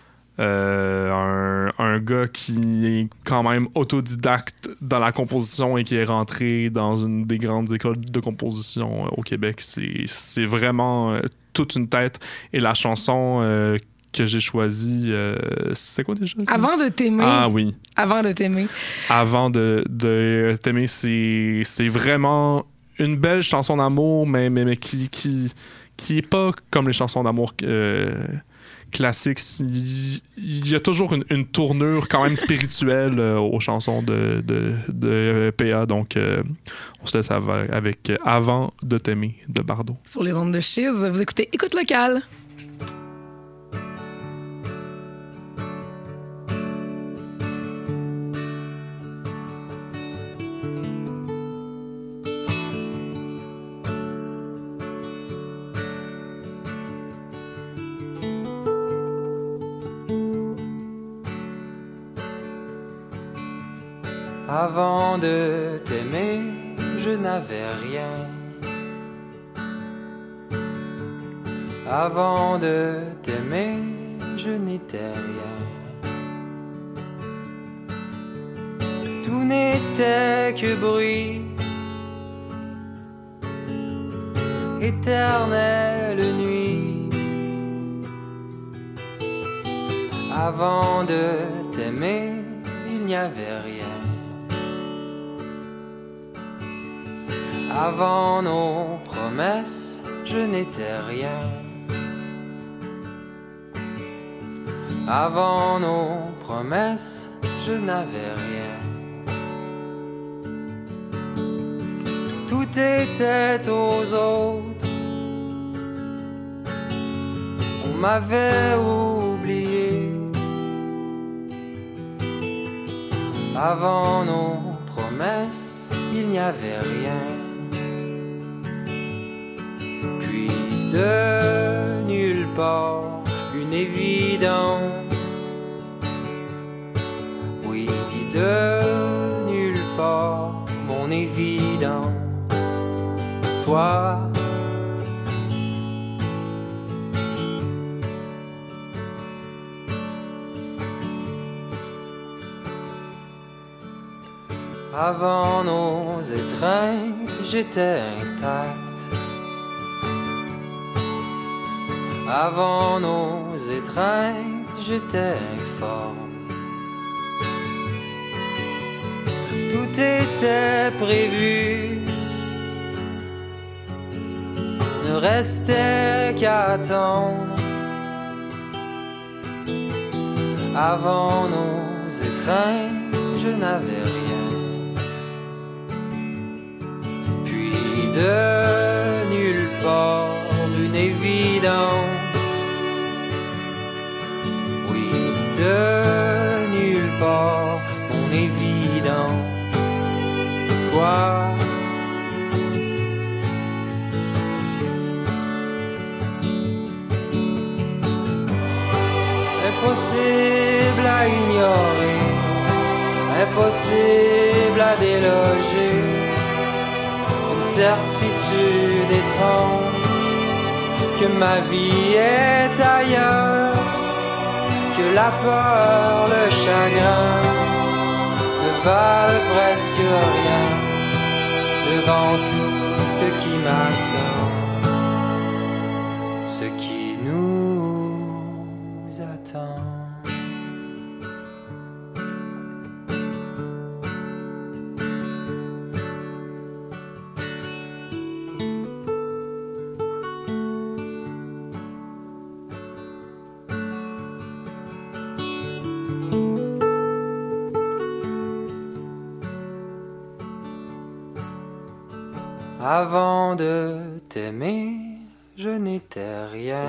Un gars qui est quand même autodidacte dans la composition et qui est rentré dans une des grandes écoles de composition au Québec. C'est vraiment toute une tête. Et la chanson que j'ai choisi, c'est quoi déjà? Avant de t'aimer. Ah oui. Avant de t'aimer. Avant de t'aimer, c'est vraiment une belle chanson d'amour, mais qui est pas comme les chansons d'amour classiques. Il y a toujours une tournure quand même spirituelle aux chansons de PA. Donc, on se laisse avec Avant de t'aimer de Bardot. Sur les ondes de Chiz, vous écoutez Écoute locale. Avant de t'aimer, je n'avais rien. Avant de t'aimer, je n'étais rien. Tout n'était que bruit, éternelle nuit. Avant de t'aimer, il n'y avait rien. Avant nos promesses, je n'étais rien. Avant nos promesses, je n'avais rien. Tout était aux autres. On m'avait oublié. Avant nos promesses, il n'y avait rien. De nulle part, une évidence. toi. Avant nos étreintes, j'étais intact. Avant nos étreintes, j'étais informe. Tout était prévu. Ne restait qu'à attendre. Avant nos étreintes, je n'avais rien. Puis de nulle part, une évidence. Oui, de nulle part, mon évidence. Toi. Impossible à ignorer, impossible à déloger. Une certitude étrange que ma vie est ailleurs, que la peur, le chagrin ne valent presque rien devant tout ce qui m'attend, ce qui nous attend. Avant de t'aimer, je n'étais rien.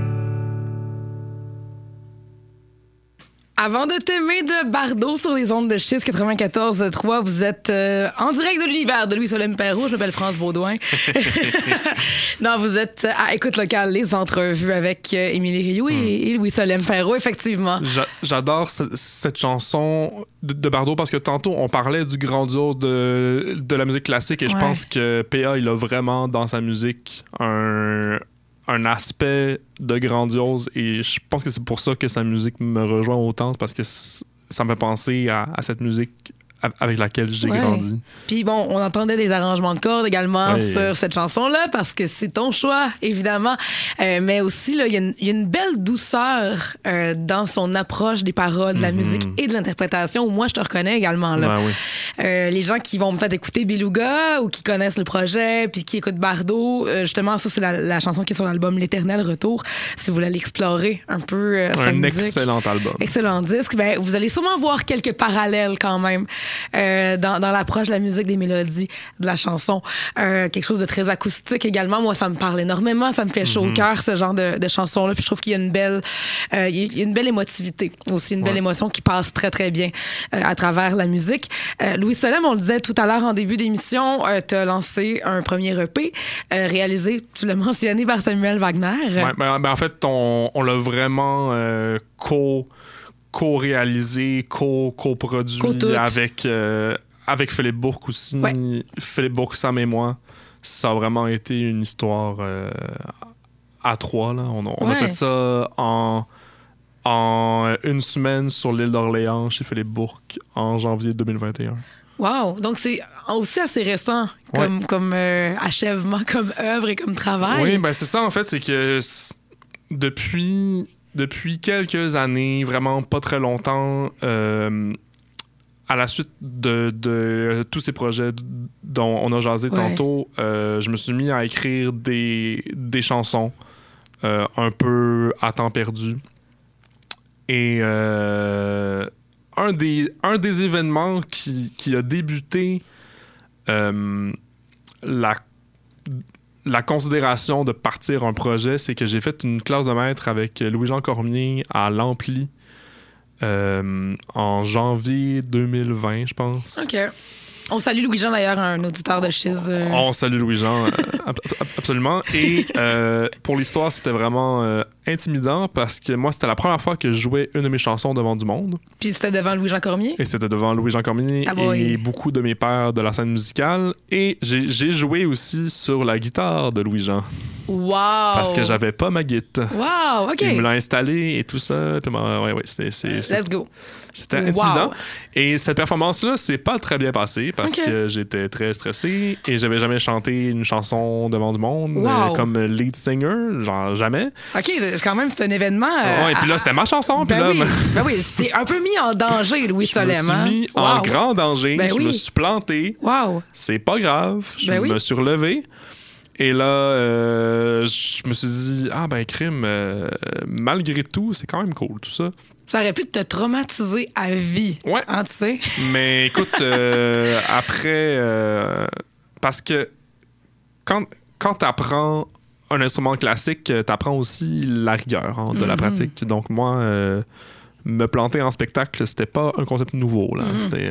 Avant de t'aimer de Bardot sur les ondes de Chiz 94.3, vous êtes en direct de l'univers de Louis-Solène Perrault. Je m'appelle France Baudouin. Non, vous êtes à Écoute locale, les entrevues avec Émilie Rioux et Louis-Solène Perrault, effectivement. J'adore cette chanson de Bardot parce que tantôt, on parlait du grandiose de la musique classique et je pense que P.A., il a vraiment dans sa musique un aspect de grandiose et je pense que c'est pour ça que sa musique me rejoint autant parce que ça me fait penser à cette musique avec laquelle j'ai grandi. Puis bon, on entendait des arrangements de cordes également sur cette chanson-là parce que c'est ton choix, évidemment. Mais aussi, il y a une belle douceur dans son approche des paroles, de la musique et de l'interprétation où moi, je te reconnais également. Là. Les gens qui vont peut-être écouter Beluga ou qui connaissent le projet puis qui écoutent Bardot, justement, ça, c'est la chanson qui est sur l'album L'Éternel Retour. Si vous voulez l'explorer un peu, sa musique. Un excellent album. Excellent disque. Ben, vous allez sûrement voir quelques parallèles quand même. Dans l'approche de la musique, des mélodies, de la chanson. Quelque chose de très acoustique également. Moi, ça me parle énormément. Ça me fait chaud au cœur, ce genre de chanson-là. Puis je trouve qu'il y a une belle émotivité aussi, une belle émotion qui passe très, très bien à travers la musique. Louis-Solène, on le disait tout à l'heure en début d'émission, tu as lancé un premier EP réalisé, tu l'as mentionné, par Samuel Wagner. En fait, on l'a vraiment co-réalisé, co-produit avec Philippe Bourque aussi. Philippe Bourque, Sam et moi. Ça a vraiment été une histoire à trois. Là. On a fait ça en une semaine sur l'île d'Orléans chez Philippe Bourque en janvier 2021. Wow! Donc, c'est aussi assez récent comme achèvement, comme œuvre et comme travail. Oui, ben c'est ça, en fait. C'est que depuis quelques années, vraiment pas très longtemps, à la suite de tous ces projets dont on a jasé tantôt, je me suis mis à écrire des chansons un peu à temps perdu. Et un des événements qui a débuté la considération de partir un projet, c'est que j'ai fait une classe de maître avec Louis-Jean Cormier à l'Ampli en janvier 2020, je pense. OK. On salue Louis-Jean, d'ailleurs, un auditeur de Chiz. On salue Louis-Jean, absolument. Et pour l'histoire, c'était vraiment intimidant parce que moi, c'était la première fois que je jouais une de mes chansons devant du monde. Puis c'était devant Louis-Jean Cormier? Et c'était devant Louis-Jean Cormier et beaucoup de mes pairs de la scène musicale. Et j'ai joué aussi sur la guitare de Louis-Jean. Wow! Parce que j'avais pas ma guitare. Wow, OK. Il me l'a installé et tout ça. Puis, Let's go. C'était intimidant. Et cette performance-là, c'est pas très bien passé parce que j'étais très stressé et j'avais jamais chanté une chanson devant du monde comme lead singer, genre jamais. OK, c'est un événement. Et puis là, c'était ma chanson. Puis là, tu t'es un peu mis en danger, Louis Solem. Je me suis mis en grand danger. Je me suis planté. Wow. C'est pas grave. Je me suis relevé. Et là, je me suis dit, crime, malgré tout, c'est quand même cool, tout ça. Ça aurait pu te traumatiser à vie. Ouais. Hein, tu sais? Mais écoute, après, parce que quand t'apprends un instrument classique, t'apprends aussi la rigueur de la pratique. Donc moi, me planter en spectacle, c'était pas un concept nouveau. Là. C'était...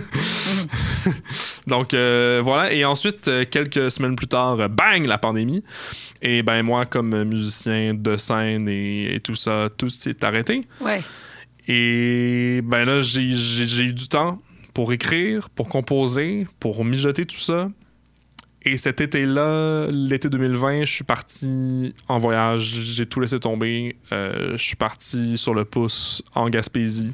Donc voilà. Et ensuite, quelques semaines plus tard, bang, la pandémie. Et ben moi, comme musicien de scène et tout ça, tout s'est arrêté. Ouais. Et ben là, j'ai eu du temps pour écrire, pour composer, pour mijoter tout ça. Et cet été-là, l'été 2020, je suis parti en voyage. J'ai tout laissé tomber. Je suis parti sur le pouce en Gaspésie.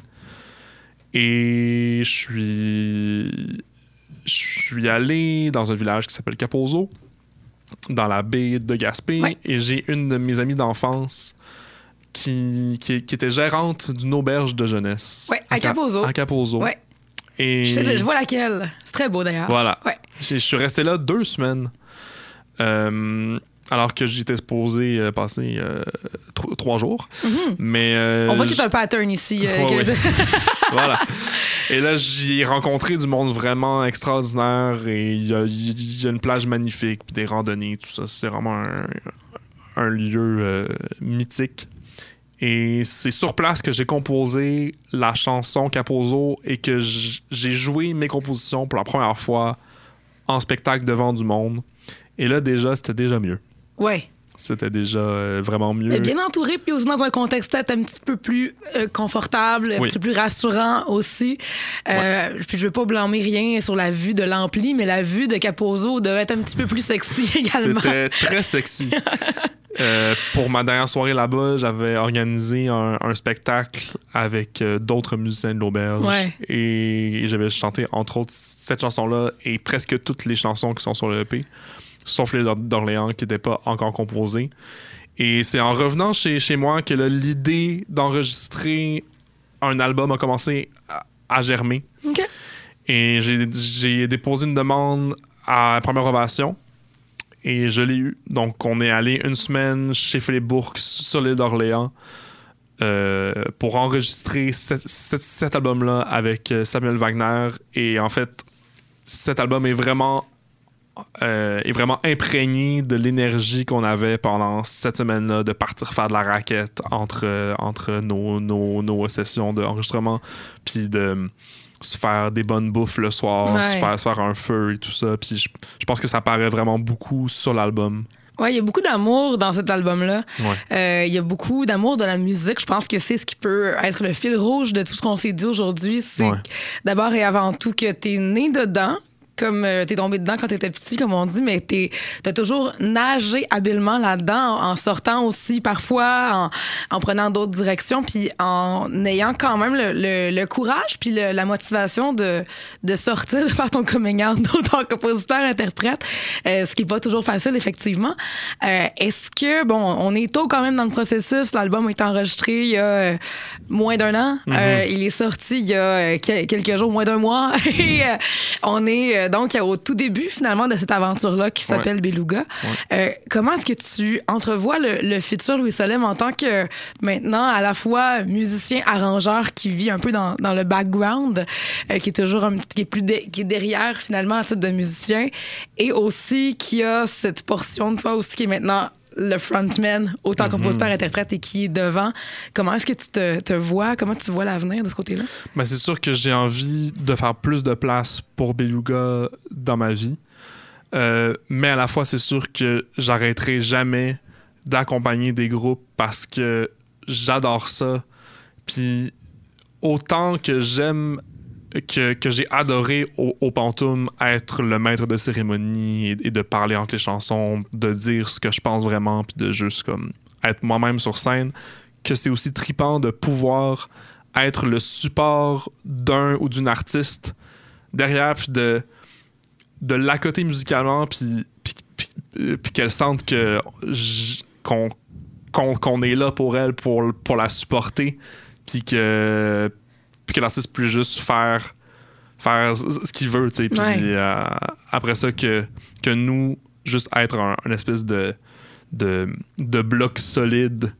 Et je suis allé dans un village qui s'appelle Kaposo, dans la baie de Gaspé. Ouais. Et j'ai une de mes amies d'enfance qui était gérante d'une auberge de jeunesse. Oui, à Kaposo. À Kaposo. Oui. Et... Je vois laquelle. C'est très beau, d'ailleurs. Voilà. Ouais. Je suis resté là 2 semaines. Alors que j'étais supposé passer 3 jours. Mm-hmm. Mais, on voit qu'il y a un pattern ici. Voilà. Et là, j'y ai rencontré du monde vraiment extraordinaire. Et il y a une plage magnifique, puis des randonnées, tout ça. C'est vraiment un lieu mythique. Et c'est sur place que j'ai composé la chanson Kaposo et que j'ai joué mes compositions pour la première fois en spectacle devant du monde. Et là, déjà, c'était déjà mieux. Ouais. C'était déjà vraiment mieux. Bien entouré, puis aussi dans un contexte peut-être un petit peu plus confortable, un petit peu plus rassurant aussi. Puis je veux pas blâmer rien sur la vue de l'ampli, mais la vue de Kaposo devait être un petit peu plus sexy également. C'était très sexy. Pour ma dernière soirée là-bas, j'avais organisé un spectacle avec d'autres musiciens de l'auberge. Ouais. Et j'avais chanté, entre autres, cette chanson-là et presque toutes les chansons qui sont sur le EP, sauf les d'Orléans qui n'étaient pas encore composées. Et c'est en revenant chez moi que là, l'idée d'enregistrer un album a commencé à germer. Okay. Et j'ai déposé une demande à Première Ovation. Et je l'ai eu. Donc, on est allé 1 semaine chez Philippe Bourque sur l'île d'Orléans pour enregistrer cet album-là avec Samuel Wagner. Et en fait, cet album est vraiment imprégné de l'énergie qu'on avait pendant cette semaine-là de partir faire de la raquette entre nos sessions d'enregistrement, puis de se faire des bonnes bouffes le soir, se faire un feu et tout ça. Puis je pense que ça paraît vraiment beaucoup sur l'album. Oui, il y a beaucoup d'amour dans cet album-là. Ouais. Il y a beaucoup d'amour de la musique. Je pense que c'est ce qui peut être le fil rouge de tout ce qu'on s'est dit aujourd'hui. C'est d'abord et avant tout que t'es né dedans, comme t'es tombé dedans quand t'étais petit, comme on dit, mais t'as toujours nagé habilement là-dedans, en sortant aussi parfois, en prenant d'autres directions, puis en ayant quand même le courage puis la motivation de sortir, de faire ton coming out d'autant compositeur-interprète, ce qui n'est pas toujours facile, effectivement. Est-ce que, bon, on est tôt quand même dans le processus, l'album a été enregistré il y a moins d'1 an, il est sorti il y a quelques jours, moins d'1 mois, et on est donc au tout début finalement de cette aventure-là qui s'appelle Beluga. Comment est-ce que tu entrevois le futur Louis Solem en tant que maintenant à la fois musicien, arrangeur qui vit un peu dans le background, qui est toujours qui est derrière finalement à titre de musicien, et aussi qui a cette portion de toi aussi qui est maintenant le frontman, autant compositeur, interprète et qui est devant. Comment est-ce que tu te vois? Comment tu vois l'avenir de ce côté-là? Ben, c'est sûr que j'ai envie de faire plus de place pour Beluga dans ma vie. Mais à la fois, c'est sûr que j'arrêterai jamais d'accompagner des groupes parce que j'adore ça. Puis autant que j'aime, que j'ai adoré au Pantoum être le maître de cérémonie et de parler entre les chansons, de dire ce que je pense vraiment, puis de juste comme être moi-même sur scène, que c'est aussi trippant de pouvoir être le support d'un ou d'une artiste derrière, puis de l'accoter musicalement, puis qu'elle sente qu'on est là pour elle, pour la supporter, puis que l'artiste puisse juste faire ce qu'il veut, tu sais. Puis après ça, que nous, juste être un espèce de bloc solide,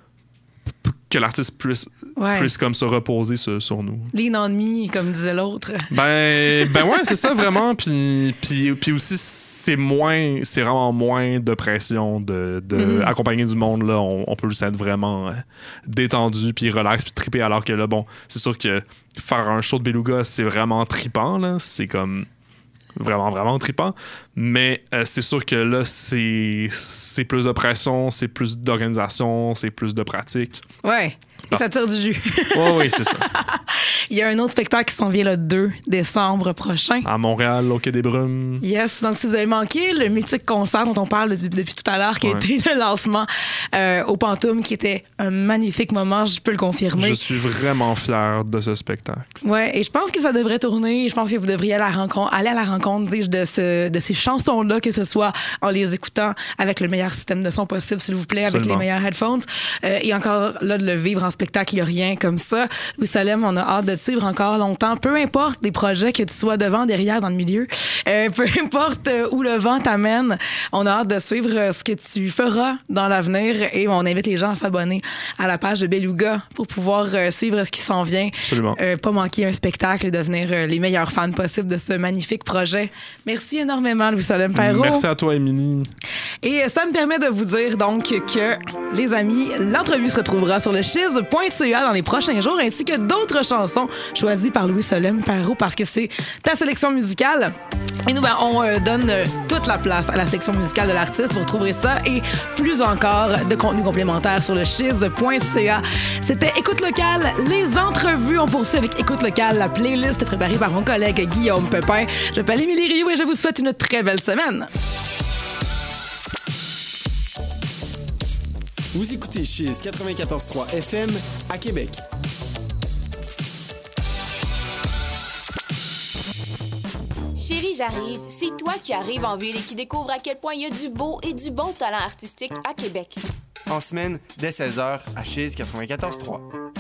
que l'artiste puisse comme se reposer sur nous. Lean on me, comme disait l'autre. Ben ouais, c'est ça vraiment. Puis aussi, c'est vraiment moins de pression de accompagner du monde. Là, on peut juste être vraiment détendu, puis relax, puis triper. Alors que là, bon, c'est sûr que faire un show de Beluga, c'est vraiment trippant. Là. C'est comme vraiment, vraiment trippant. Mais c'est sûr que là, c'est plus de pression, c'est plus d'organisation, c'est plus de pratique. Ouais. Ça tire du jus. Oui, c'est ça. Il y a un autre spectacle qui s'en vient le 2 décembre prochain. À Montréal, au Quai des Brumes. Yes. Donc, si vous avez manqué le mythique concert dont on parle depuis tout à l'heure, qui a été le lancement au Pantoum, qui était un magnifique moment, je peux le confirmer. Je suis vraiment fier de ce spectacle. Ouais, et je pense que ça devrait tourner. Je pense que vous devriez aller à la rencontre de ces chansons-là, que ce soit en les écoutant avec le meilleur système de son possible, s'il vous plaît, avec les meilleurs headphones. Et encore là, de le vivre en spectacle, il n'y a rien comme ça. Louis Solem, on a hâte de te suivre encore longtemps. Peu importe les projets, que tu sois devant, derrière, dans le milieu, peu importe où le vent t'amène, on a hâte de suivre ce que tu feras dans l'avenir et on invite les gens à s'abonner à la page de Beluga pour pouvoir suivre ce qui s'en vient. Absolument. Pas manquer un spectacle et devenir les meilleurs fans possibles de ce magnifique projet. Merci énormément, Louis Solem Perrault. Merci à toi, Émilie. Et ça me permet de vous dire donc que, les amis, l'entrevue se retrouvera sur le chiz.ca dans les prochains jours, ainsi que d'autres chansons choisies par Louis Solem Perrault, parce que c'est ta sélection musicale. Et nous, on donne toute la place à la sélection musicale de l'artiste. Vous retrouverez ça et plus encore de contenu complémentaire sur le chiz.ca. C'était Écoute locale, les entrevues. On poursuit avec Écoute locale, la playlist préparée par mon collègue Guillaume Pepin. Je m'appelle Émilie Rioux et je vous souhaite une très belle semaine. Vous écoutez Chiz 94.3 FM à Québec. Chérie, j'arrive. C'est toi qui arrives en ville et qui découvre à quel point il y a du beau et du bon talent artistique à Québec. En semaine, dès 16h, à Chiz 94.3.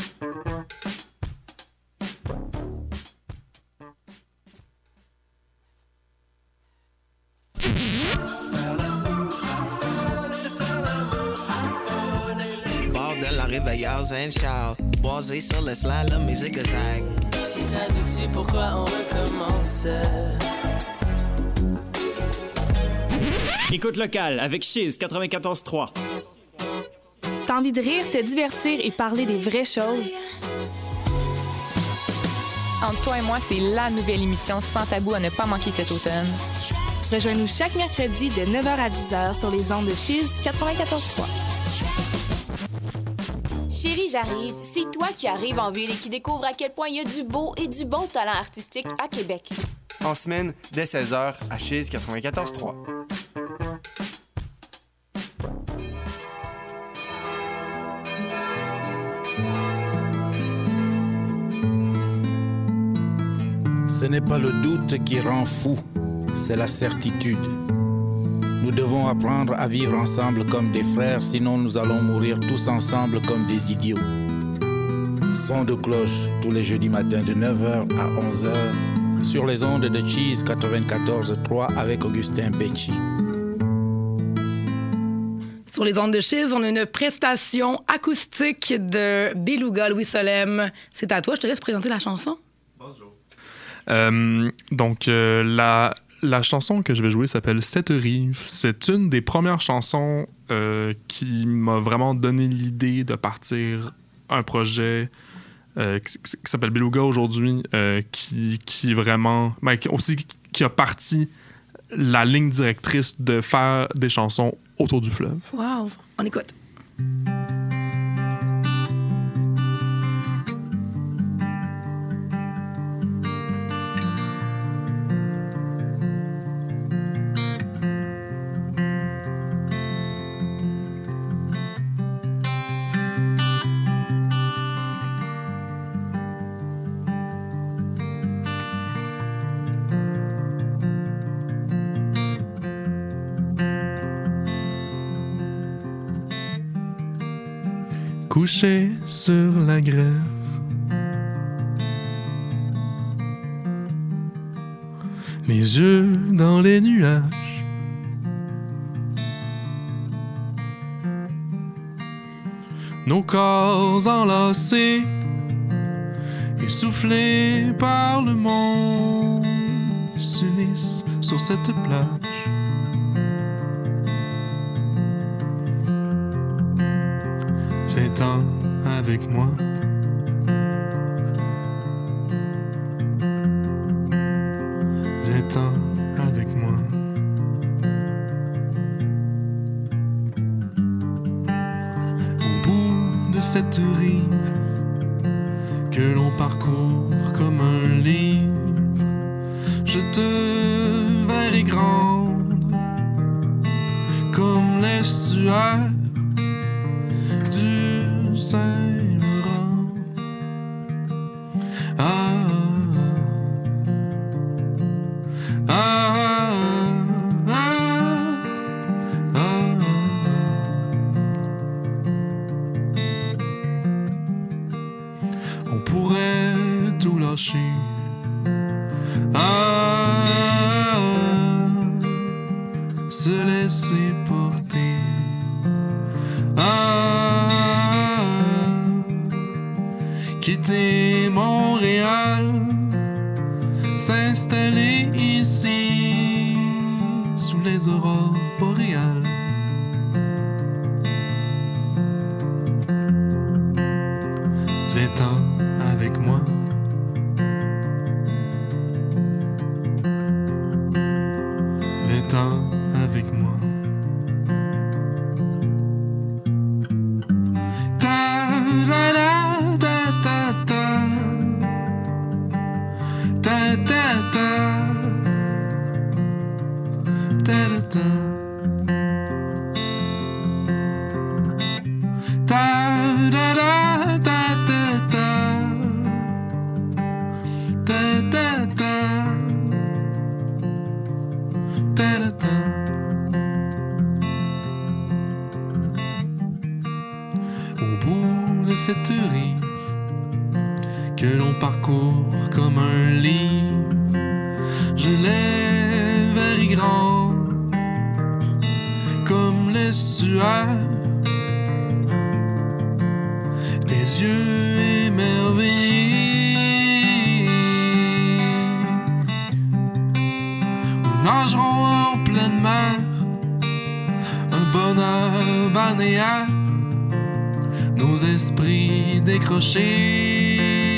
De la réveilleuse Saint-Charles, boisé sur le slalom et zigzag. Si ça nous tue, pourquoi on recommence? Écoute locale avec Chiz 94.3. T'as envie de rire, te divertir et parler des vraies choses? Entre toi et moi, c'est la nouvelle émission sans tabou à ne pas manquer cet automne. Rejoins-nous chaque mercredi de 9h à 10h sur les ondes de Chiz 94.3. Chérie, j'arrive. C'est toi qui arrives en ville et qui découvre à quel point il y a du beau et du bon talent artistique à Québec. En semaine, dès 16h, à Chiz 94.3. Ce n'est pas le doute qui rend fou, c'est la certitude. Nous devons apprendre à vivre ensemble comme des frères, sinon nous allons mourir tous ensemble comme des idiots. Son de cloche tous les jeudis matins de 9h à 11h sur les ondes de Chiz 94.3 avec Augustin Becci. Sur les ondes de Chiz, on a une prestation acoustique de Beluga, Louis Solem. C'est à toi, je te laisse présenter la chanson. Bonjour. Donc, La chanson que je vais jouer s'appelle Cette rive. C'est une des premières chansons qui m'a vraiment donné l'idée de partir un projet qui s'appelle Beluga aujourd'hui, qui vraiment... Ben, aussi qui a parti la ligne directrice de faire des chansons autour du fleuve. Wow! On écoute. Couché sur la grève, les yeux dans les nuages, nos corps enlacés, essoufflés par le monde, s'unissent sur cette plage. Viens-t'en avec moi. Viens-t'en avec moi. Au bout de cette rive que l'on parcourt comme un livre, je te verrai grande comme l'estuaire du Saint-Laurent. Ah, ah, ah, ah, ah. On pourrait tout lâcher. Ah, se laisser porter. Ah, quitter Montréal, s'installer ici sous les aurores boréales. Viens-t'en avec moi. Viens-t'en avec moi. Au bout de cette rive que l'on parcourt comme un livre, je les verrai grands comme l'estuaire, tes yeux émerveillés. Nous nagerons en pleine mer, un bonheur balnéaire, nos esprits décrochés.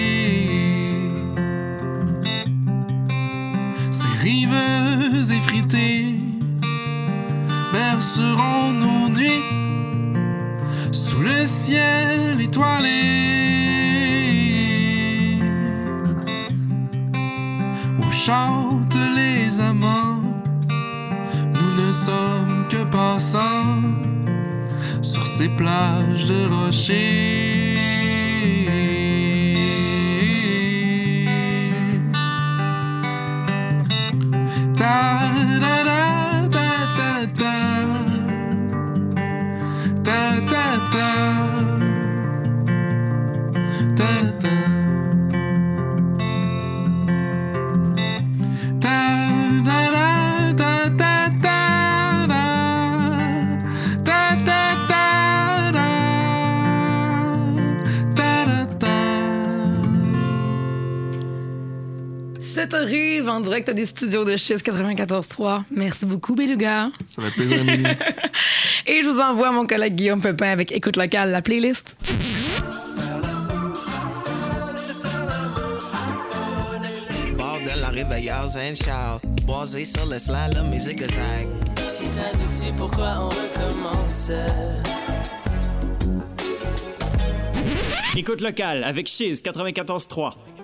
Ces rives effritées berceront nos nuits sous le ciel étoilé, où chantent les amants. Nous ne sommes que passants sur ces plages de rochers. Ta da da da da da ta ta ta ta ta ta da da da da da da da. Cette rive live en direct des studios de Chiz 94.3. Merci beaucoup, Beluga. Ça va être plaisir, Émilie. Et je vous envoie mon collègue Guillaume Pepin avec Écoute locale, la playlist. Bordel, la réveillère Saint-Charles. Boisé sur le slang, la musique zag. Si ça nous tue, pourquoi on recommence? Écoute locale avec Chiz 94.3.